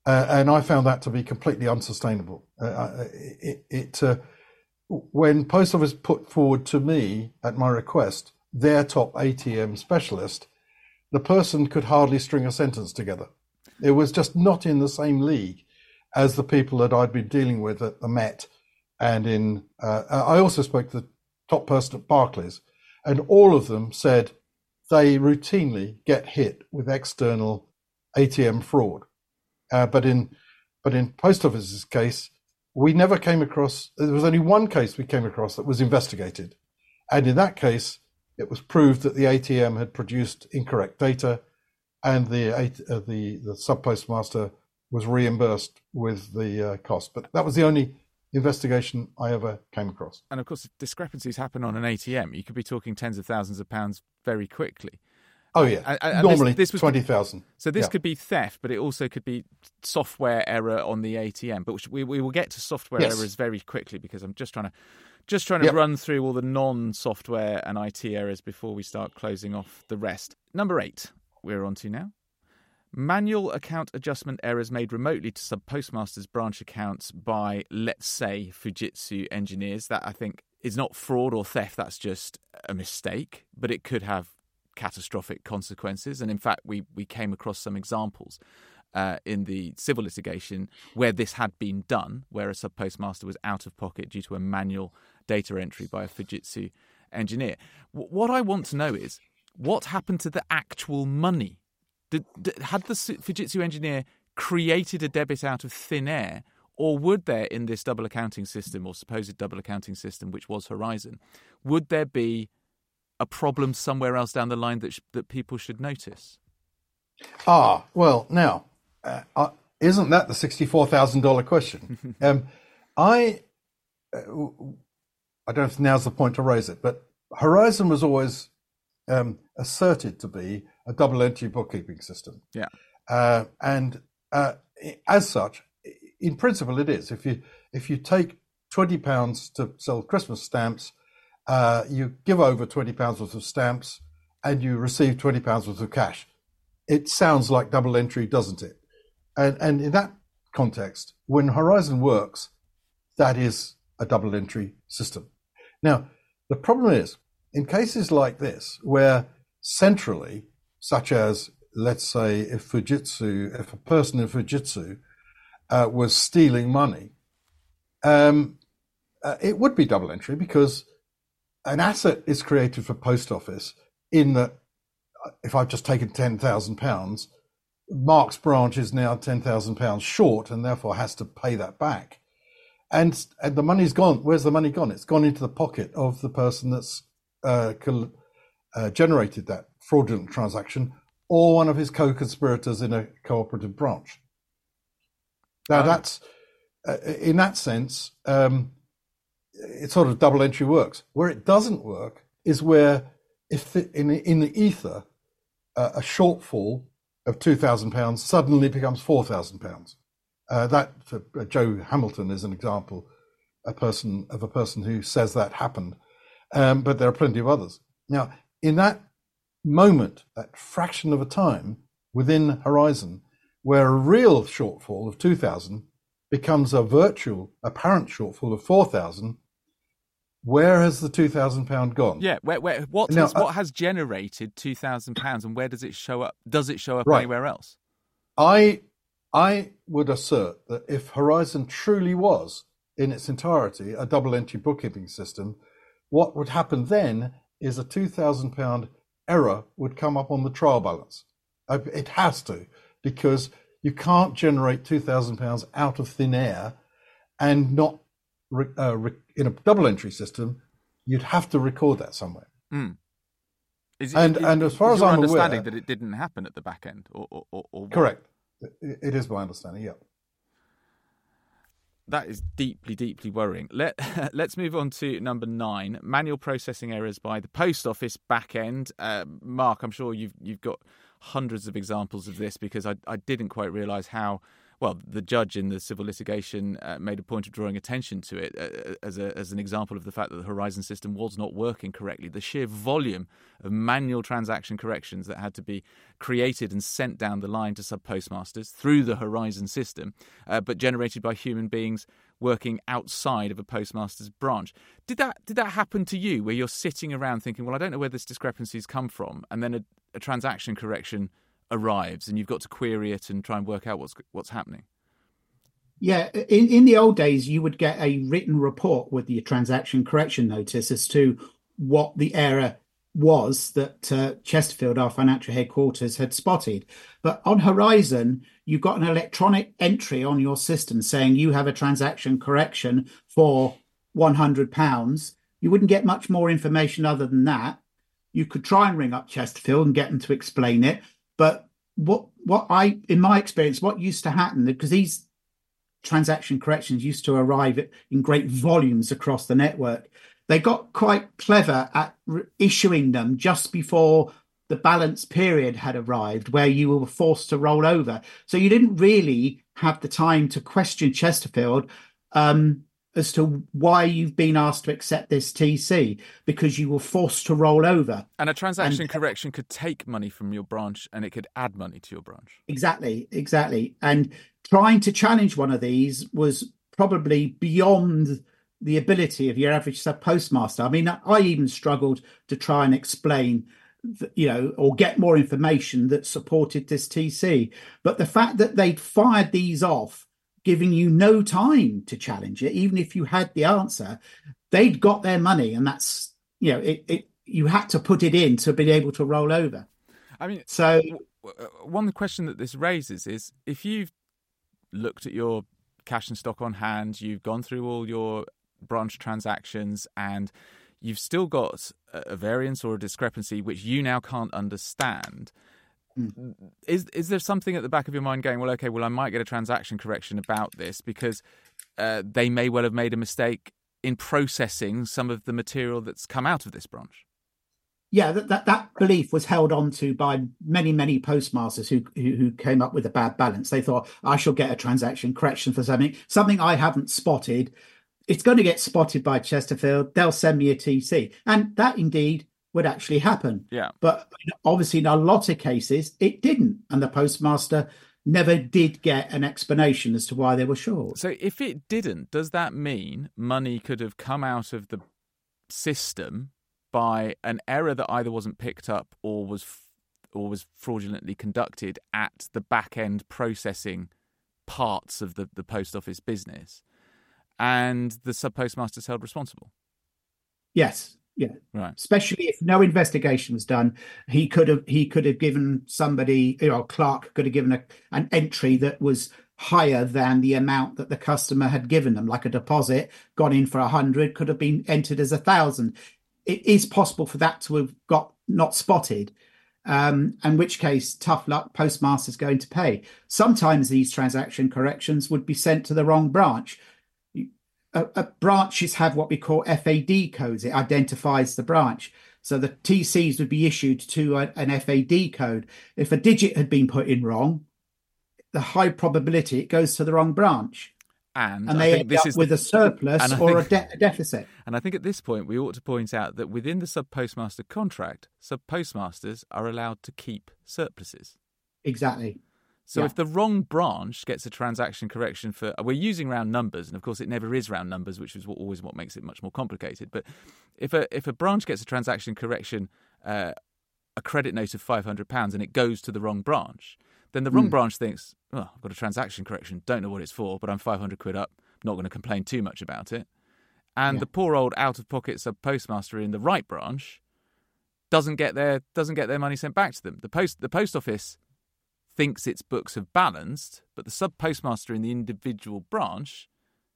Uh, and I found that to be completely unsustainable. Uh, it, it uh, when Post Office put forward to me, at my request, their top A T M specialist, the person could hardly string a sentence together. It was just not in the same league as the people that I'd been dealing with at the Met. And in, uh, I also spoke to the top person at Barclays, and all of them said they routinely get hit with external A T M fraud. Uh, but in but in Post Office's case, we never came across, there was only one case we came across that was investigated. And in that case, it was proved that the A T M had produced incorrect data, and the uh, the, the sub-postmaster was reimbursed with the uh, cost. But that was the only investigation I ever came across. And of course, if discrepancies happen on an A T M, you could be talking tens of thousands of pounds very quickly. Oh, yeah. And, and Normally, this, this was, twenty thousand. So this yeah. could be theft, but it also could be software error on the A T M. But we, we will get to software yes. errors very quickly, because I'm just trying to just trying to yep. run through all the non-software and I T errors before we start closing off the rest. Number eight, we're on to now. Manual account adjustment errors made remotely to sub-postmasters' branch accounts by, let's say, Fujitsu engineers. That, I think, is not fraud or theft. That's just a mistake, but it could have catastrophic consequences. And in fact, we, we came across some examples uh, in the civil litigation where this had been done, where a sub-postmaster was out of pocket due to a manual data entry by a Fujitsu engineer. W- what I want to know is, what happened to the actual money? Did, did, had the Fujitsu engineer created a debit out of thin air, or would there, in this double accounting system, or supposed double accounting system, which was Horizon, would there be a problem somewhere else down the line that sh- that people should notice? Ah, well, now, uh, uh, isn't that the sixty-four thousand dollars question? um, I, uh, I don't know if now's the point to raise it, but Horizon was always um, asserted to be a double entry bookkeeping system. Yeah. Uh, and uh, as such, in principle, it is. If you if you take twenty pounds to sell Christmas stamps, uh, you give over twenty pounds worth of stamps, and you receive twenty pounds worth of cash. It sounds like double entry, doesn't it? And and in that context, when Horizon works, that is a double entry system. Now, the problem is, in cases like this, where centrally, such as, let's say, if Fujitsu, if a person in Fujitsu uh, was stealing money, um, uh, it would be double entry, because an asset is created for Post Office in that, if I've just taken ten thousand pounds, Mark's branch is now ten thousand pounds short and therefore has to pay that back. And, and the money's gone. Where's the money gone? It's gone into the pocket of the person that's uh, uh, generated that fraudulent transaction, or one of his co-conspirators in a cooperative branch. Now, um, that's, uh, in that sense, um, it sort of double entry works. Where it doesn't work is where, if the, in, the, in the ether, uh, a shortfall of two thousand pounds suddenly becomes four thousand pounds. Uh, that, for uh, Joe Hamilton is an example a person of a person who says that happened. Um, but there are plenty of others. Now, in that moment, that fraction of a time within Horizon, where a real shortfall of two thousand becomes a virtual apparent shortfall of four thousand, where has the two thousand pound gone? Yeah, where, where, what, now, has, uh, what has generated two thousand pounds, and where does it show up? Does it show up right. anywhere else? I I would assert that if Horizon truly was, in its entirety, a double entry bookkeeping system, what would happen then is a two thousand pound error would come up on the trial balance. It has to, because you can't generate two thousand pounds out of thin air and not, uh, in a double entry system, you'd have to record that somewhere. Mm. Is, and, is, and as far is as your I'm understanding aware, that it didn't happen at the back end? Or, or, or, or correct. It is my understanding, yeah. That is deeply, deeply worrying. Let, let's move on to number nine, manual processing errors by the Post Office back end. Uh, Mark, I'm sure you've you've got hundreds of examples of this, because I, I didn't quite realise how, well, the judge in the civil litigation uh, made a point of drawing attention to it uh, as a, as an example of the fact that the Horizon system was not working correctly. The sheer volume of manual transaction corrections that had to be created and sent down the line to sub-postmasters through the Horizon system, uh, but generated by human beings working outside of a postmaster's branch. Did that did that happen to you, where you're sitting around thinking, well, I don't know where this discrepancy's come from, and then a, a transaction correction arrives and you've got to query it and try and work out what's what's happening? Yeah, in, in the old days, you would get a written report with your transaction correction notice as to what the error was that uh, Chesterfield, our financial headquarters, had spotted. But on Horizon, you got an electronic entry on your system saying you have a transaction correction for one hundred pounds. You wouldn't get much more information other than that. You could try and ring up Chesterfield and get them to explain it. But what what I, in my experience, what used to happen, because these transaction corrections used to arrive in great volumes across the network, they got quite clever at re- issuing them just before the balance period had arrived, where you were forced to roll over. So you didn't really have the time to question Chesterfield um, as to why you've been asked to accept this T C, because you were forced to roll over. And a transaction and, correction could take money from your branch and it could add money to your branch. Exactly, exactly. And trying to challenge one of these was probably beyond the ability of your average sub-postmaster. I mean, I even struggled to try and explain, you know, or get more information that supported this T C. But the fact that they'd fired these off, giving you no time to challenge it, even if you had the answer, they'd got their money, and that's, you know, it, it you had to put it in to be able to roll over. I mean, so one question that this raises is, if you've looked at your cash and stock on hand, you've gone through all your branch transactions, and you've still got a variance or a discrepancy which you now can't understand. Mm. Is is there something at the back of your mind going, well, okay, well, I might get a transaction correction about this because uh, they may well have made a mistake in processing some of the material that's come out of this branch? Yeah, that that, that belief was held on to by many, many postmasters who, who who came up with a bad balance. They thought, I shall get a transaction correction for something, something I haven't spotted. It's going to get spotted by Chesterfield. They'll send me a T C. And that indeed would actually happen. Yeah. But obviously in a lot of cases, it didn't. And the postmaster never did get an explanation as to why they were short. So if it didn't, does that mean money could have come out of the system by an error that either wasn't picked up or was or was fraudulently conducted at the back-end processing parts of the, the post office business, and the sub-postmaster's held responsible? Yes. Yeah, right. Especially if no investigation was done, he could have he could have given somebody, you know, Clark could have given a, an entry that was higher than the amount that the customer had given them, like a deposit gone in for a hundred could have been entered as a thousand. It is possible for that to have got not spotted, um, in which case, tough luck, postmaster's going to pay. Sometimes these transaction corrections would be sent to the wrong branch. Uh, uh, branches have what we call F A D codes. It identifies the branch. So the T Cs would be issued to a, an F A D code. If a digit had been put in wrong, the high probability it goes to the wrong branch. And, and I they think end this up is with the, a surplus or think, a, de- a deficit. And I think at this point, we ought to point out that within the sub-postmaster contract, sub-postmasters are allowed to keep surpluses. Exactly. So yeah. if the wrong branch gets a transaction correction for, we're using round numbers, and of course it never is round numbers, which is what, always what makes it much more complicated. But if a if a branch gets a transaction correction, uh, a credit note of five hundred pounds, and it goes to the wrong branch, then the wrong mm. branch thinks, oh, I've got a transaction correction, don't know what it's for, but I'm five hundred quid up, not going to complain too much about it. And yeah. the poor old out-of-pocket sub-postmaster in the right branch doesn't get their doesn't get their money sent back to them. The post the post office thinks its books have balanced, but the sub-postmaster in the individual branch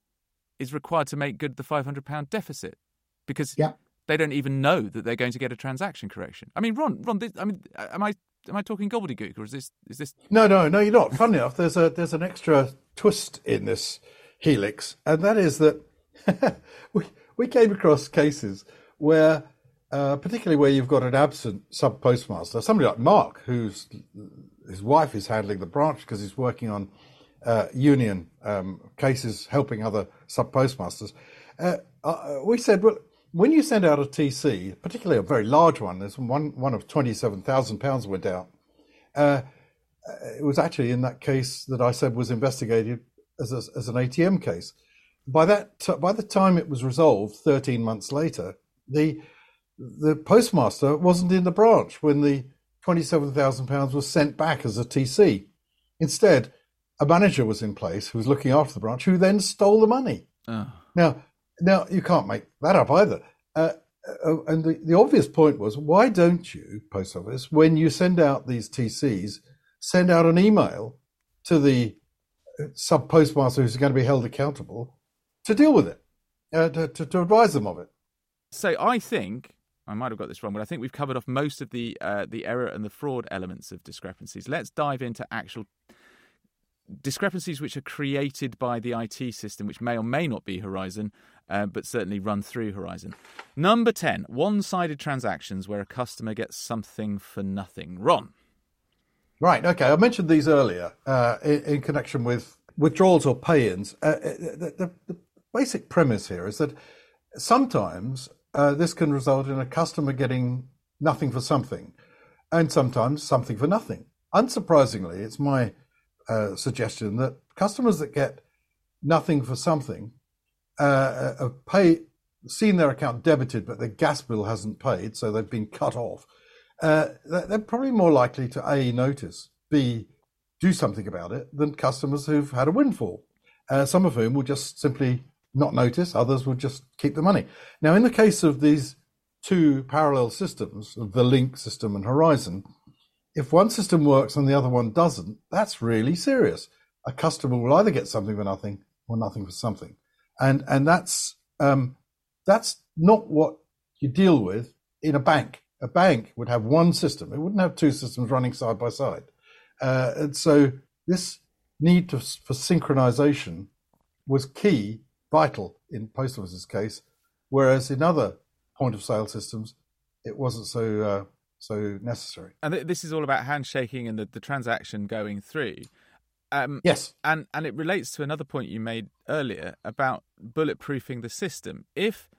is required to make good the five hundred pounds deficit because yeah. they don't even know that they're going to get a transaction correction. I mean, Ron, Ron, this, I mean, am I am I talking gobbledygook, or is this is this? No, no, no, you're not. Funny enough, there's a there's an extra twist in this helix, and that is that we we came across cases where, uh, particularly where you've got an absent sub-postmaster, somebody like Mark, who's his wife is handling the branch because he's working on uh, union um, cases helping other sub-postmasters, uh, uh, we said, well, when you send out a T C, particularly a very large one, there's one, one of twenty-seven thousand pounds went out. Uh, it was actually in that case that I said was investigated as, a, as an A T M case. By that, t- by the time it was resolved, thirteen months later, the the postmaster wasn't in the branch when the twenty-seven thousand pounds was sent back as a T C. Instead, a manager was in place who was looking after the branch, who then stole the money. Oh. Now, now you can't make that up either. Uh, uh, and the, the obvious point was, why don't you, Post Office, when you send out these T Cs, send out an email to the sub-postmaster who's going to be held accountable to deal with it, uh, to, to, to advise them of it. So I think, I might have got this wrong, but I think we've covered off most of the uh, the error and the fraud elements of discrepancies. Let's dive into actual discrepancies which are created by the I T system, which may or may not be Horizon, uh, but certainly run through Horizon. Number ten, one-sided transactions where a customer gets something for nothing. Ron. Right, okay. I mentioned these earlier uh, in, in connection with withdrawals or pay-ins. Uh, the, the, the basic premise here is that sometimes uh, this can result in a customer getting nothing for something, and sometimes something for nothing. Unsurprisingly, it's my uh, suggestion that customers that get nothing for something uh, have pay, seen their account debited, but their gas bill hasn't paid, so they've been cut off. Uh, they're probably more likely to A, notice, B, do something about it than customers who've had a windfall, uh, some of whom will just simply not notice, others will just keep the money. Now, in the case of these two parallel systems, the Link system and Horizon, if one system works and the other one doesn't, that's really serious. A customer will either get something for nothing or nothing for something. And and that's um, that's not what you deal with in a bank. A bank would have one system. It wouldn't have two systems running side by side. Uh, and so this need to, for synchronization was key, vital in Post Office's case, whereas in other point of sale systems, it wasn't so uh, so necessary. And this is all about handshaking and the, the transaction going through. Um, yes. And, and it relates to another point you made earlier about bulletproofing the system. If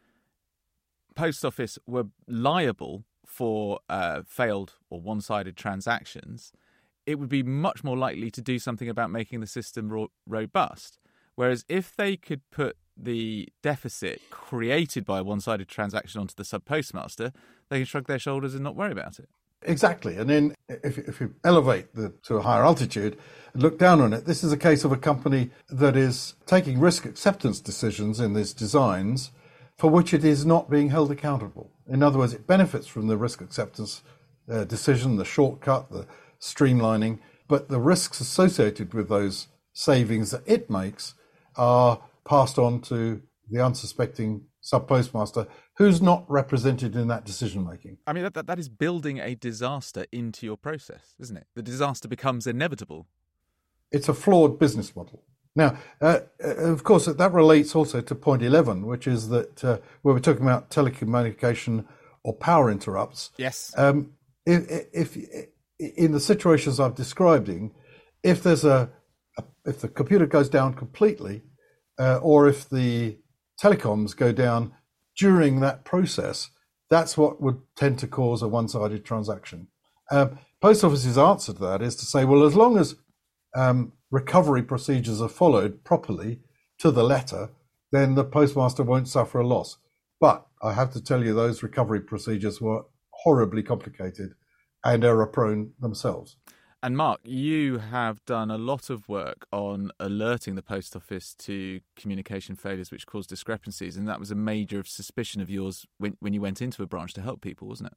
Post Office were liable for uh, failed or one-sided transactions, it would be much more likely to do something about making the system ro- robust. Whereas if they could put the deficit created by a one-sided transaction onto the sub-postmaster, they can shrug their shoulders and not worry about it. Exactly. And then if, if you elevate the, to a higher altitude and look down on it, this is a case of a company that is taking risk acceptance decisions in these designs for which it is not being held accountable. In other words, it benefits from the risk acceptance uh, decision, the shortcut, the streamlining, but the risks associated with those savings that it makes are passed on to the unsuspecting sub-postmaster who's not represented in that decision-making. I mean, that, that that is building a disaster into your process, isn't it? The disaster becomes inevitable. It's a flawed business model. Now, uh, of course, that relates also to point eleven, which is that uh, where we're talking about telecommunication or power interrupts. Yes. Um, if, if, if in the situations I'm describing, if there's a, a if the computer goes down completely, uh, or if the telecoms go down during that process, that's what would tend to cause a one-sided transaction. Um, Post Office's answer to that is to say, well, as long as um, recovery procedures are followed properly to the letter, then the postmaster won't suffer a loss. But I have to tell you, those recovery procedures were horribly complicated and error-prone themselves. And Mark, you have done a lot of work on alerting the Post Office to communication failures which cause discrepancies, and that was a major suspicion of yours when, when you went into a branch to help people, wasn't it?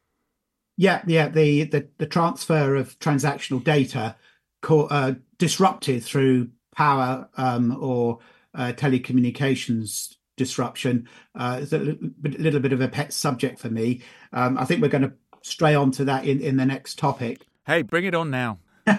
Yeah, yeah. The the, the transfer of transactional data co- uh, disrupted through power um, or uh, telecommunications disruption uh, is a little, little bit of a pet subject for me. Um, I think we're going to stray on to that in, in the next topic. Hey, bring it on now.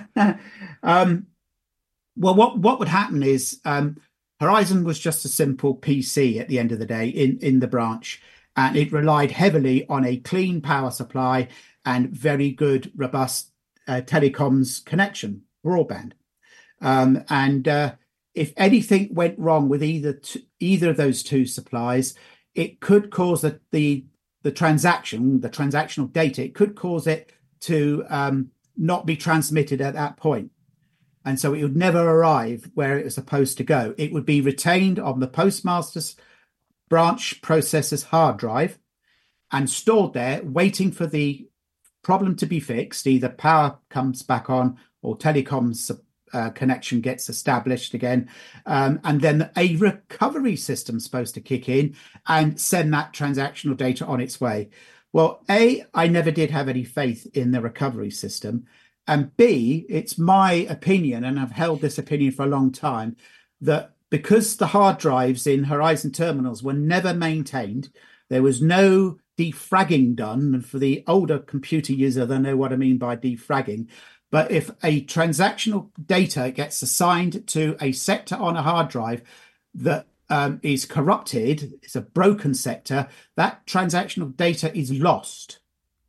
um, well, what what would happen is um, Horizon was just a simple P C at the end of the day in, in the branch, and it relied heavily on a clean power supply and very good, robust uh, telecoms connection, broadband. Um, and uh, if anything went wrong with either t- either of those two supplies, it could cause the, the the transaction, the transactional data, it could cause it to um, not be transmitted at that point. And so it would never arrive where it was supposed to go. It would be retained on the postmaster's branch processor's hard drive and stored there, waiting for the problem to be fixed. Either power comes back on or telecoms uh, connection gets established again. Um, and then a recovery system is supposed to kick in and send that transactional data on its way. Well, A, I never did have any faith in the recovery system. And B, it's my opinion, and I've held this opinion for a long time, that because the hard drives in Horizon terminals were never maintained, there was no defragging done. And for the older computer user, they know what I mean by defragging. But if a transactional data gets assigned to a sector on a hard drive that um, is corrupted, it's a broken sector, that transactional data is lost.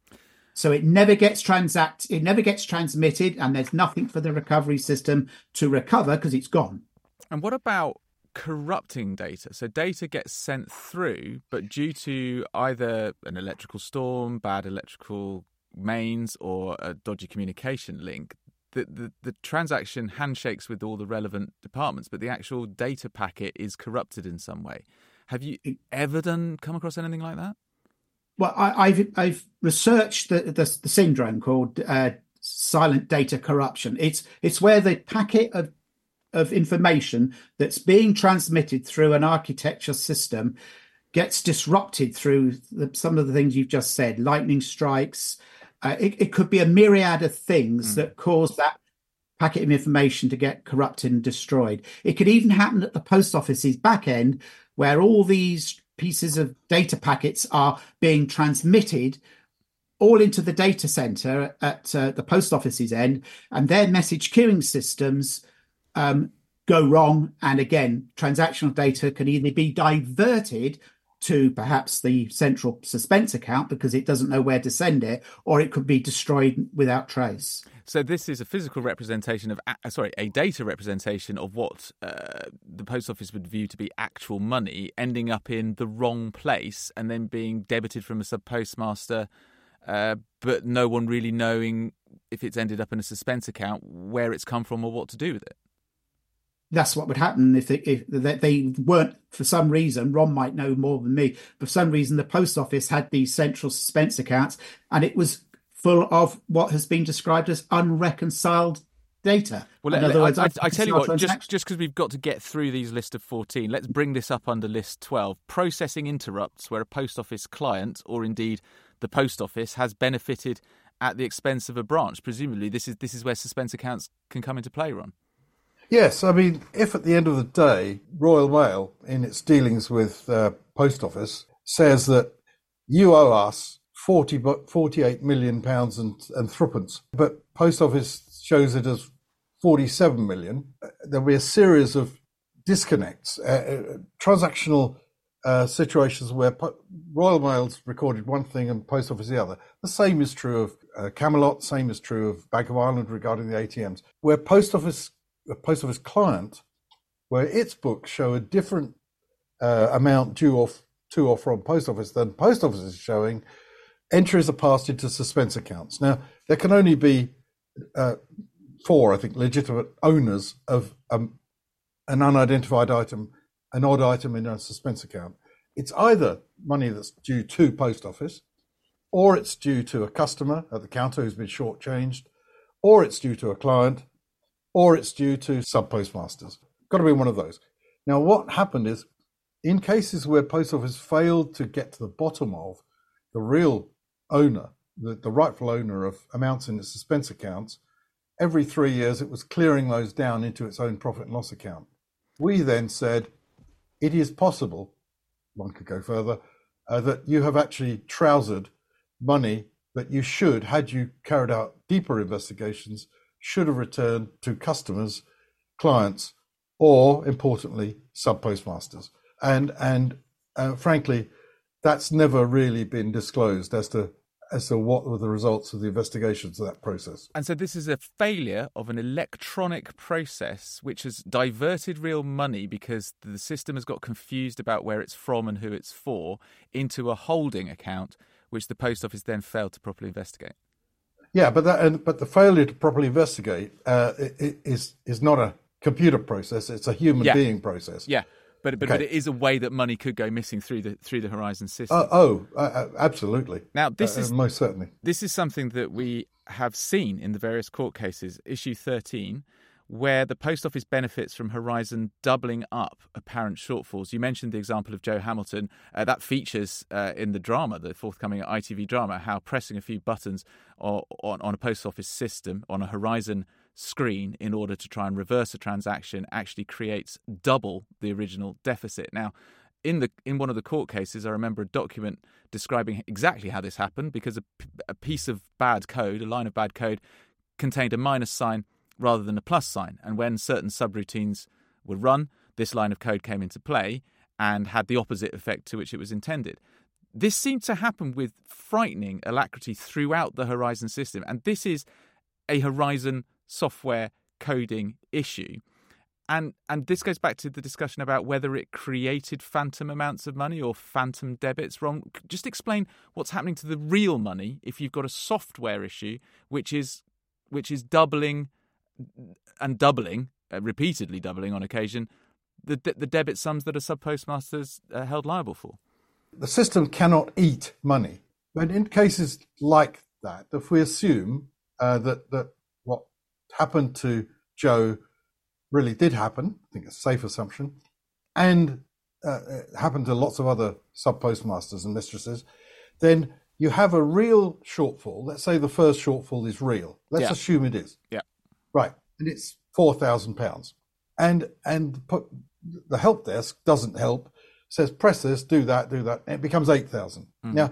So it never gets transact, it never gets transmitted, and there's nothing for the recovery system to recover because it's gone. And what about corrupting data? So data gets sent through, but due to either an electrical storm, bad electrical mains, or a dodgy communication link, the, the, the transaction handshakes with all the relevant departments, but the actual data packet is corrupted in some way. Have you ever done come across anything like that? Well, I, I've I've researched the, the, the syndrome called uh, silent data corruption. It's it's where the packet of of information that's being transmitted through an architecture system gets disrupted through the, some of the things you've just said, lightning strikes. Uh, it, it could be a myriad of things mm. that cause that packet of information to get corrupted and destroyed. It could even happen at the post office's back end, where all these pieces of data packets are being transmitted all into the data center at uh, the post office's end, and their message queuing systems um, go wrong. And again, transactional data can either be diverted to perhaps the central suspense account because it doesn't know where to send it, or it could be destroyed without trace. So this is a physical representation of, uh, sorry, a data representation of what uh, the post office would view to be actual money ending up in the wrong place and then being debited from a sub-postmaster, uh, but no one really knowing if it's ended up in a suspense account, where it's come from or what to do with it. That's what would happen if they, if they weren't, for some reason, Ron might know more than me, but for some reason the post office had these central suspense accounts and it was full of what has been described as unreconciled data. Well, in other words, I, I, I tell you what, just just because we've got to get through these list of fourteen, let's bring this up under list twelve. Processing interrupts where a post office client, or indeed the post office, has benefited at the expense of a branch. Presumably this is this is where suspense accounts can come into play, Ron. Yes, I mean, if at the end of the day, Royal Mail, in its dealings with uh, Post Office, says that you owe us forty, forty-eight million pounds and, and threepence, but Post Office shows it as forty-seven million, there'll be a series of disconnects, uh, transactional uh, situations where po- Royal Mail's recorded one thing and Post Office the other. The same is true of uh, Camelot, same is true of Bank of Ireland regarding the A T Ms, where Post Office a post office client, where its books show a different uh, amount due off to or from post office than post office is showing, entries are passed into suspense accounts. Now, there can only be uh, four, I think, legitimate owners of um, an unidentified item, an odd item in a suspense account. It's either money that's due to post office, or it's due to a customer at the counter who's been shortchanged, or it's due to a client, or it's due to sub-postmasters. Got to be one of those. Now, what happened is, in cases where Post Office failed to get to the bottom of the real owner, the, the rightful owner of amounts in its suspense accounts, every three years it was clearing those down into its own profit and loss account. We then said, it is possible, one could go further, uh, that you have actually trousered money that you should, had you carried out deeper investigations, should have returned to customers, clients, or, importantly, sub-postmasters. And, and uh, frankly, that's never really been disclosed as to as to what were the results of the investigations of that process. And so this is a failure of an electronic process which has diverted real money because the system has got confused about where it's from and who it's for into a holding account, which the Post Office then failed to properly investigate. Yeah, but that, but the failure to properly investigate uh, is is not a computer process; it's a human yeah. being process. Yeah, but but, okay. but it is a way that money could go missing through the through the Horizon system. Uh, oh, uh, absolutely. Now this uh, is most certainly this is something that we have seen in the various court cases. Issue thirteen, where the Post Office benefits from Horizon doubling up apparent shortfalls. You mentioned the example of Joe Hamilton. Uh, that features uh, in the drama, the forthcoming I T V drama, how pressing a few buttons or, on, on a Post Office system, on a Horizon screen, in order to try and reverse a transaction actually creates double the original deficit. Now, in the in one of the court cases, I remember a document describing exactly how this happened, because a, a piece of bad code, a line of bad code, contained a minus sign rather than a plus sign. And when certain subroutines were run, this line of code came into play and had the opposite effect to which it was intended. This seemed to happen with frightening alacrity throughout the Horizon system. And this is a Horizon software coding issue. And and this goes back to the discussion about whether it created phantom amounts of money or phantom debits. Ron, just explain what's happening to the real money if you've got a software issue which is which is doubling and doubling, uh, repeatedly doubling on occasion, the the debit sums that a sub-postmasters are held liable for. The system cannot eat money. But in cases like that, if we assume uh, that, that what happened to Joe really did happen, I think it's a safe assumption, and uh, it happened to lots of other sub-postmasters and mistresses, then you have a real shortfall. Let's say the first shortfall is real. Let's yeah. assume it is. Yeah. Right, and it's four thousand pounds. And and the help desk doesn't help, says press this, do that, do that, and it becomes eight thousand. Mm. Now,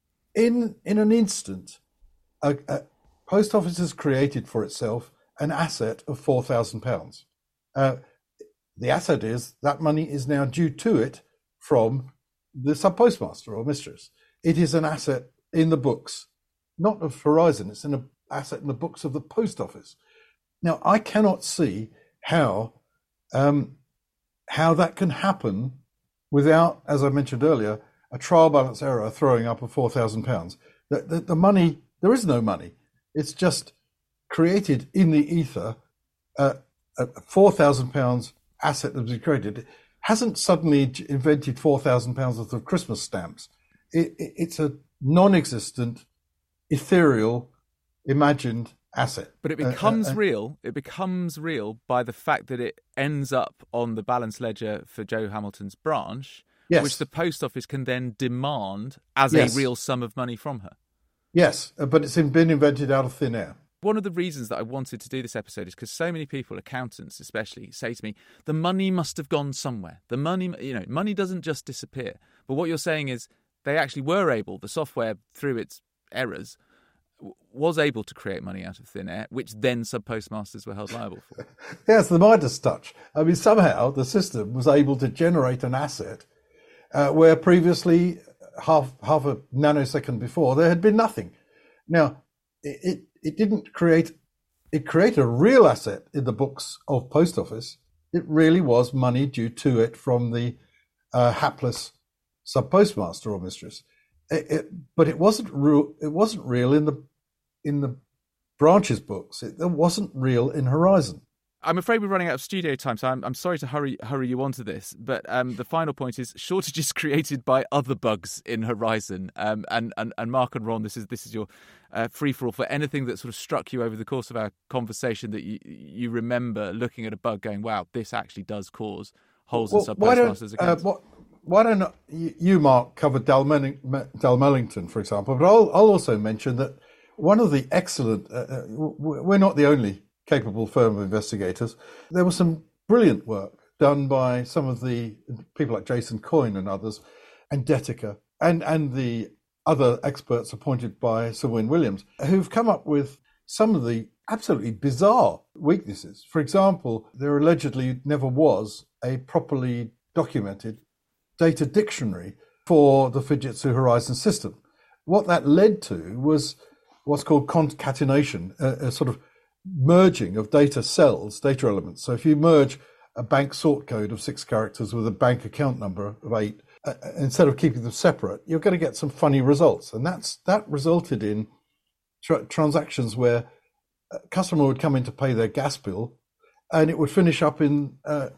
in in an instant, a, a Post Office has created for itself an asset of four thousand pounds. Uh, the asset is that money is now due to it from the sub-postmaster or mistress. It is an asset in the books, not of Horizon, it's an asset in the books of the Post Office. Now, I cannot see how um, how that can happen without, as I mentioned earlier, a trial balance error throwing up of four thousand pounds. The, the, the money, there is no money. It's just created in the ether. Uh, a four thousand pounds asset that was created. It hasn't suddenly invented four thousand pounds worth of Christmas stamps. It, it, it's a non-existent, ethereal, imagined asset. But it becomes uh, uh, real. It becomes real by the fact that it ends up on the balance ledger for Joe Hamilton's branch, yes. which the Post Office can then demand as yes. a real sum of money from her. Yes, but it's been invented out of thin air. One of the reasons that I wanted to do this episode is because so many people, accountants especially, say to me, the money must have gone somewhere. The money, you know, money doesn't just disappear. But what you're saying is they actually were able, the software, through its errors, was able to create money out of thin air, which then sub-postmasters were held liable for. Yes, the Midas touch. I mean, somehow the system was able to generate an asset uh, where previously, half half a nanosecond before, there had been nothing. Now, it, it It didn't create, it created a real asset in the books of Post Office. It really was money due to it from the uh, hapless sub-postmaster or mistress. It, it, but it wasn't real. It wasn't real in the in the branches books. It, it wasn't real in Horizon. I'm afraid we're running out of studio time, so I'm, I'm sorry to hurry hurry you onto this. But um, the final point is shortages created by other bugs in Horizon. Um, and, and and Mark and Ron, this is this is your uh, free for all for anything that sort of struck you over the course of our conversation that you you remember looking at a bug, going, "Wow, this actually does cause holes well, in sub-postmasters' accounts." Uh, why don't you, Mark, cover Dalmellington, for example? But I'll I'll also mention that one of the excellent. Uh, we're not the only capable firm of investigators. There was some brilliant work done by some of the people like Jason Coyne and others, and Detica, and, and the other experts appointed by Sir Win Williams, who've come up with some of the absolutely bizarre weaknesses. For example, there allegedly never was a properly documented data dictionary for the Fujitsu Horizon system. what that led to was what's called concatenation, a, a sort of merging of data cells, data elements. So if you merge a bank sort code of six characters with a bank account number of eight, uh, instead of keeping them separate, you're going to get some funny results. And that's that resulted in tra- transactions where a customer would come in to pay their gas bill, and it would finish up in uh,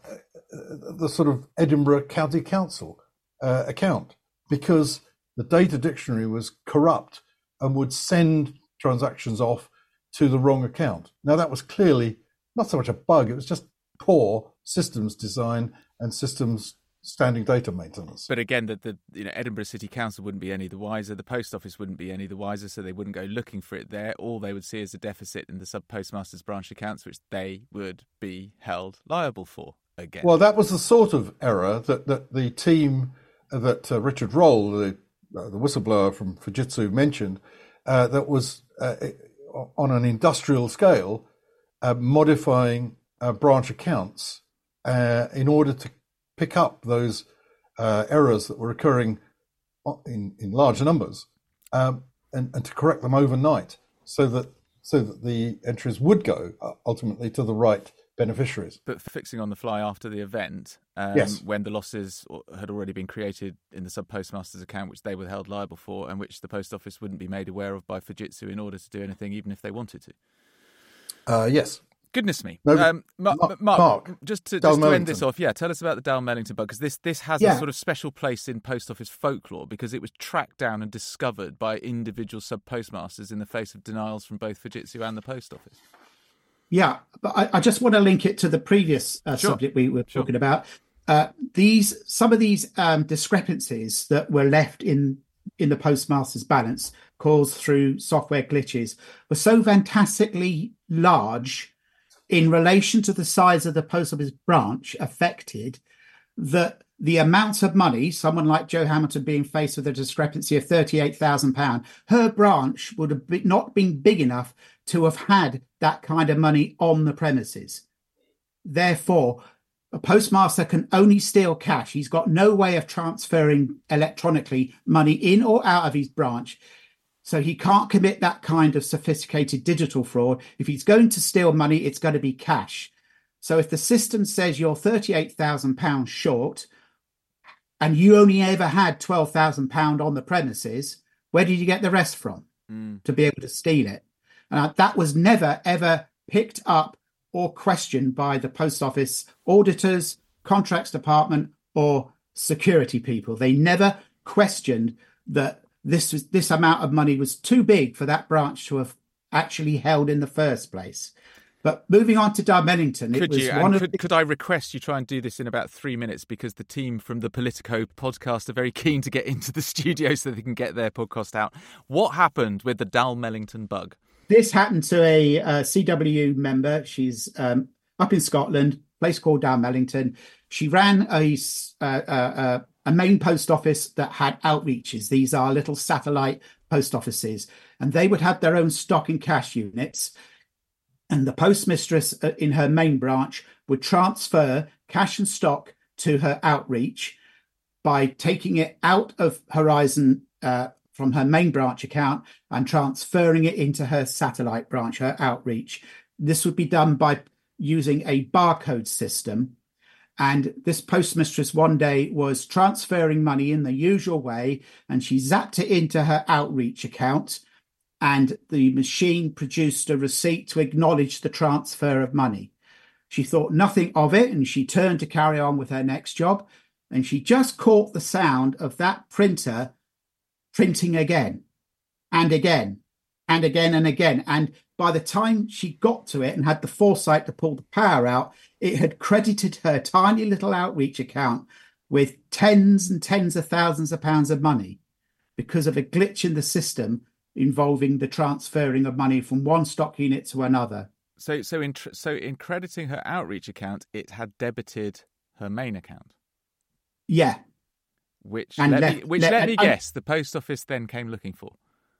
the sort of Edinburgh County Council uh, account, because the data dictionary was corrupt and would send transactions off to the wrong account. Now, that was clearly not so much a bug, it was just poor systems design and systems standing data maintenance. But again, the, the you know Edinburgh City Council wouldn't be any the wiser, the post office wouldn't be any the wiser, so they wouldn't go looking for it there. All they would see is a deficit in the sub-postmasters branch accounts, which they would be held liable for again. Well, that was the sort of error that, that the team that uh, Richard Roll, the, uh, the whistleblower from Fujitsu, mentioned, uh, that was uh, on an industrial scale, uh, modifying uh, branch accounts uh, in order to pick up those uh, errors that were occurring in, in large numbers, um, and, and to correct them overnight, so that so that the entries would go uh, ultimately to the right beneficiaries. But fixing on the fly after the event, um, yes. when the losses had already been created in the sub-postmasters account, which they were held liable for, and which the post office wouldn't be made aware of by Fujitsu in order to do anything, even if they wanted to. Uh, yes. Goodness me. No, um, Mark, Mark, Mark, Mark, just to, Dal just to end Mellington. this off, yeah, tell us about the Dal Mellington bug, because this, this has Yeah. a sort of special place in post office folklore, because it was tracked down and discovered by individual sub-postmasters in the face of denials from both Fujitsu and the post office. Yeah, but I, I just want to link it to the previous uh, Sure. subject we were Sure. talking about. Uh, these some of these um, discrepancies that were left in in the postmaster's balance caused through software glitches were so fantastically large in relation to the size of the post office branch affected that the amount of money, someone like Joe Hamilton being faced with a discrepancy of thirty-eight thousand pounds, her branch would have been, not been big enough to have had that kind of money on the premises. Therefore, a postmaster can only steal cash. He's got no way of transferring electronically money in or out of his branch. So he can't commit that kind of sophisticated digital fraud. If he's going to steal money, it's going to be cash. So if the system says you're thirty-eight thousand pounds short and you only ever had twelve thousand pounds on the premises, where did you get the rest from Mm. to be able to steal it? And that was never, ever picked up or questioned by the post office auditors, contracts department, or security people. They never questioned that this was, this amount of money was too big for that branch to have actually held in the first place. But moving on to Dal Mellington, it Could was you, one and of could, the... could I request you try and do this in about three minutes, because the team from the Politico podcast are very keen to get into the studio so they can get their podcast out. What happened with the Dal Mellington bug? This happened to a, a C W member. She's um, up in Scotland, a place called Dal Mellington. She ran a, uh, uh, a main post office that had outreaches. These are little satellite post offices, and they would have their own stock and cash units. And the postmistress in her main branch would transfer cash and stock to her outreach by taking it out of Horizon uh, from her main branch account and transferring it into her satellite branch, her outreach. This would be done by using a barcode system. And this postmistress one day was transferring money in the usual way, and she zapped it into her outreach account, and the machine produced a receipt to acknowledge the transfer of money. She thought nothing of it, and she turned to carry on with her next job, and she just caught the sound of that printer printing again and again and again and again. And by the time she got to it and had the foresight to pull the power out, it had credited her tiny little outreach account with tens and tens of thousands of pounds of money because of a glitch in the system involving the transferring of money from one stock unit to another. So, so in tr- so in crediting her outreach account, it had debited her main account. Yeah. Which And let left- me, which left- let me and- guess, the post office then came looking for.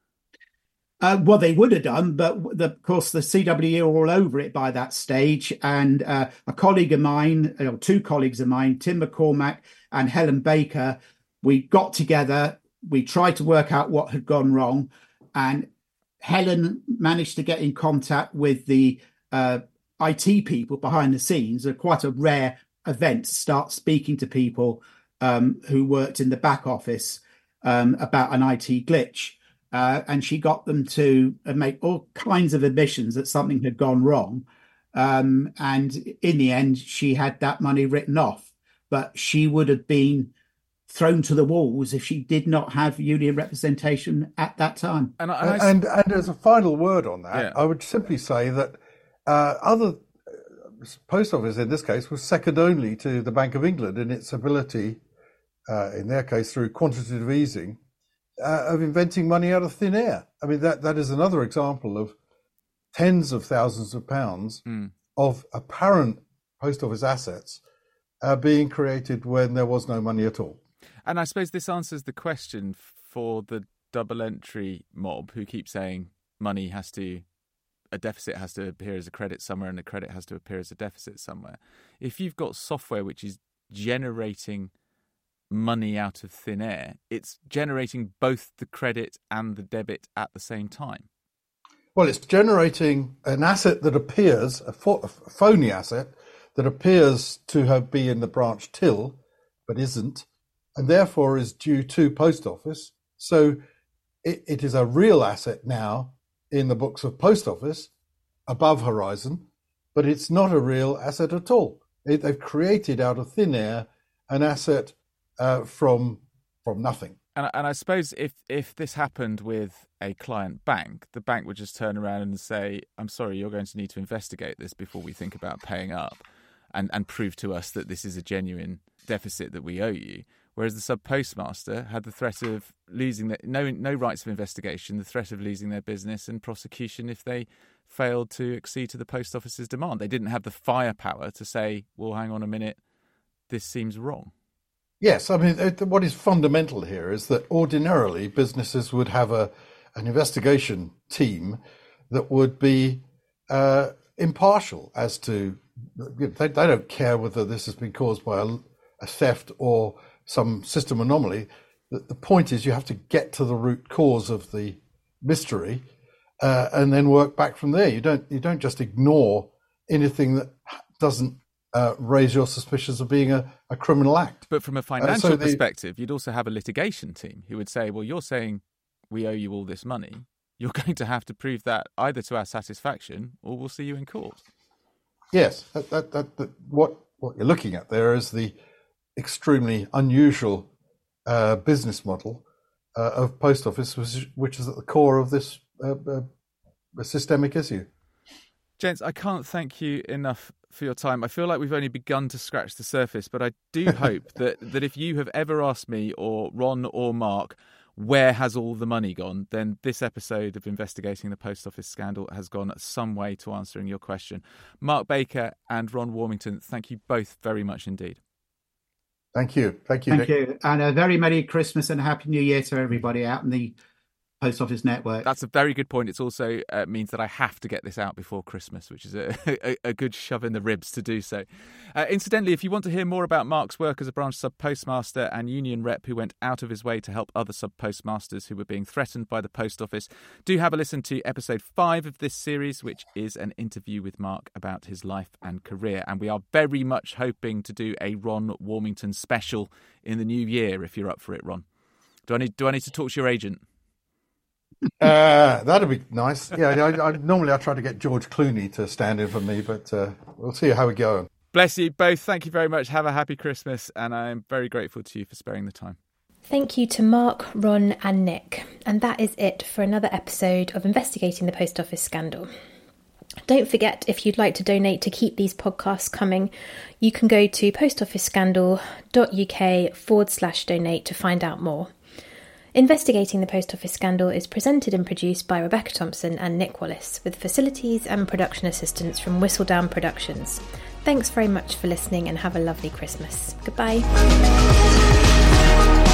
Uh, well, they would have done, but the, of course the C W were all over it by that stage. And uh, a colleague of mine, or two colleagues of mine, Tim McCormack and Helen Baker, we got together we tried to work out what had gone wrong, and Helen managed to get in contact with the uh, I T people behind the scenes. Are quite a rare event to start speaking to people um, who worked in the back office um, about an I T glitch. Uh, and she got them to make all kinds of admissions that something had gone wrong. Um, and in the end, she had that money written off. But she would have been thrown to the walls if she did not have union representation at that time. And and, I, and, and as a final word on that, yeah. I would simply say that uh, other post office in this case was second only to the Bank of England in its ability, uh, in their case through quantitative easing, uh, of inventing money out of thin air. I mean, that that is another example of tens of thousands of pounds mm. of apparent post office assets uh, being created when there was no money at all. And I suppose this answers the question for the double entry mob who keep saying money has to, a deficit has to appear as a credit somewhere and a credit has to appear as a deficit somewhere. If you've got software which is generating money out of thin air, it's generating both the credit and the debit at the same time. Well, it's generating an asset that appears, a, pho- a phony asset that appears to have been in the branch till, but isn't, and therefore is due to post office. So it, it is a real asset now in the books of post office above Horizon, but it's not a real asset at all. It, they've created out of thin air an asset uh, from from nothing. And, and I suppose if, if this happened with a client bank, the bank would just turn around and say, I'm sorry, you're going to need to investigate this before we think about paying up and, and prove to us that this is a genuine deficit that we owe you. Whereas the sub-postmaster had the threat of losing their, no no rights of investigation, the threat of losing their business and prosecution if they failed to accede to the post office's demand. They didn't have the firepower to say, well, hang on a minute, this seems wrong. Yes, I mean, what is fundamental here is that ordinarily businesses would have a an investigation team that would be uh, impartial as to, they, they don't care whether this has been caused by a, a theft or some system anomaly. The, the point is you have to get to the root cause of the mystery uh, and then work back from there. You don't you don't just ignore anything that doesn't uh, raise your suspicions of being a, a criminal act. But from a financial uh, so the, perspective, you'd also have a litigation team who would say, well, you're saying we owe you all this money. You're going to have to prove that either to our satisfaction or we'll see you in court. Yes, that, that, that, that, what, what you're looking at there is the extremely unusual uh, business model uh, of post office, which, which is at the core of this uh, uh, systemic issue. Gents, I can't thank you enough for your time. I feel like we've only begun to scratch the surface, but I do hope that, that if you have ever asked me or Ron or Mark, where has all the money gone, then this episode of Investigating the Post Office Scandal has gone some way to answering your question. Mark Baker and Ron Warmington, thank you both very much indeed. Thank you. Thank you, Thank Nick. you. And a very Merry Christmas and a Happy New Year to everybody out in the Post Office Network. That's a very good point. It also uh, means that I have to get this out before Christmas, which is a, a, a good shove in the ribs to do so. Uh, incidentally, if you want to hear more about Mark's work as a branch sub-postmaster and union rep who went out of his way to help other sub-postmasters who were being threatened by the post office, do have a listen to episode five of this series, which is an interview with Mark about his life and career. And we are very much hoping to do a Ron Warmington special in the new year, if you're up for it, Ron. Do I need, do I need to talk to your agent? Uh, that'd be nice. Yeah, I, I, normally I try to get George Clooney to stand in for me, but uh, we'll see how we go. Bless you both. Thank you very much. Have a happy Christmas, and I'm very grateful to you for sparing the time. Thank you to Mark, Ron and Nick. And that is it for another episode of Investigating the Post Office Scandal. Don't forget, if you'd like to donate to keep these podcasts coming, you can go to postofficescandal.uk forward slash donate to find out more. Investigating the Post Office Scandal is presented and produced by Rebecca Thompson and Nick Wallace, with facilities and production assistance from Whistledown Productions. Thanks very much for listening and have a lovely Christmas. Goodbye.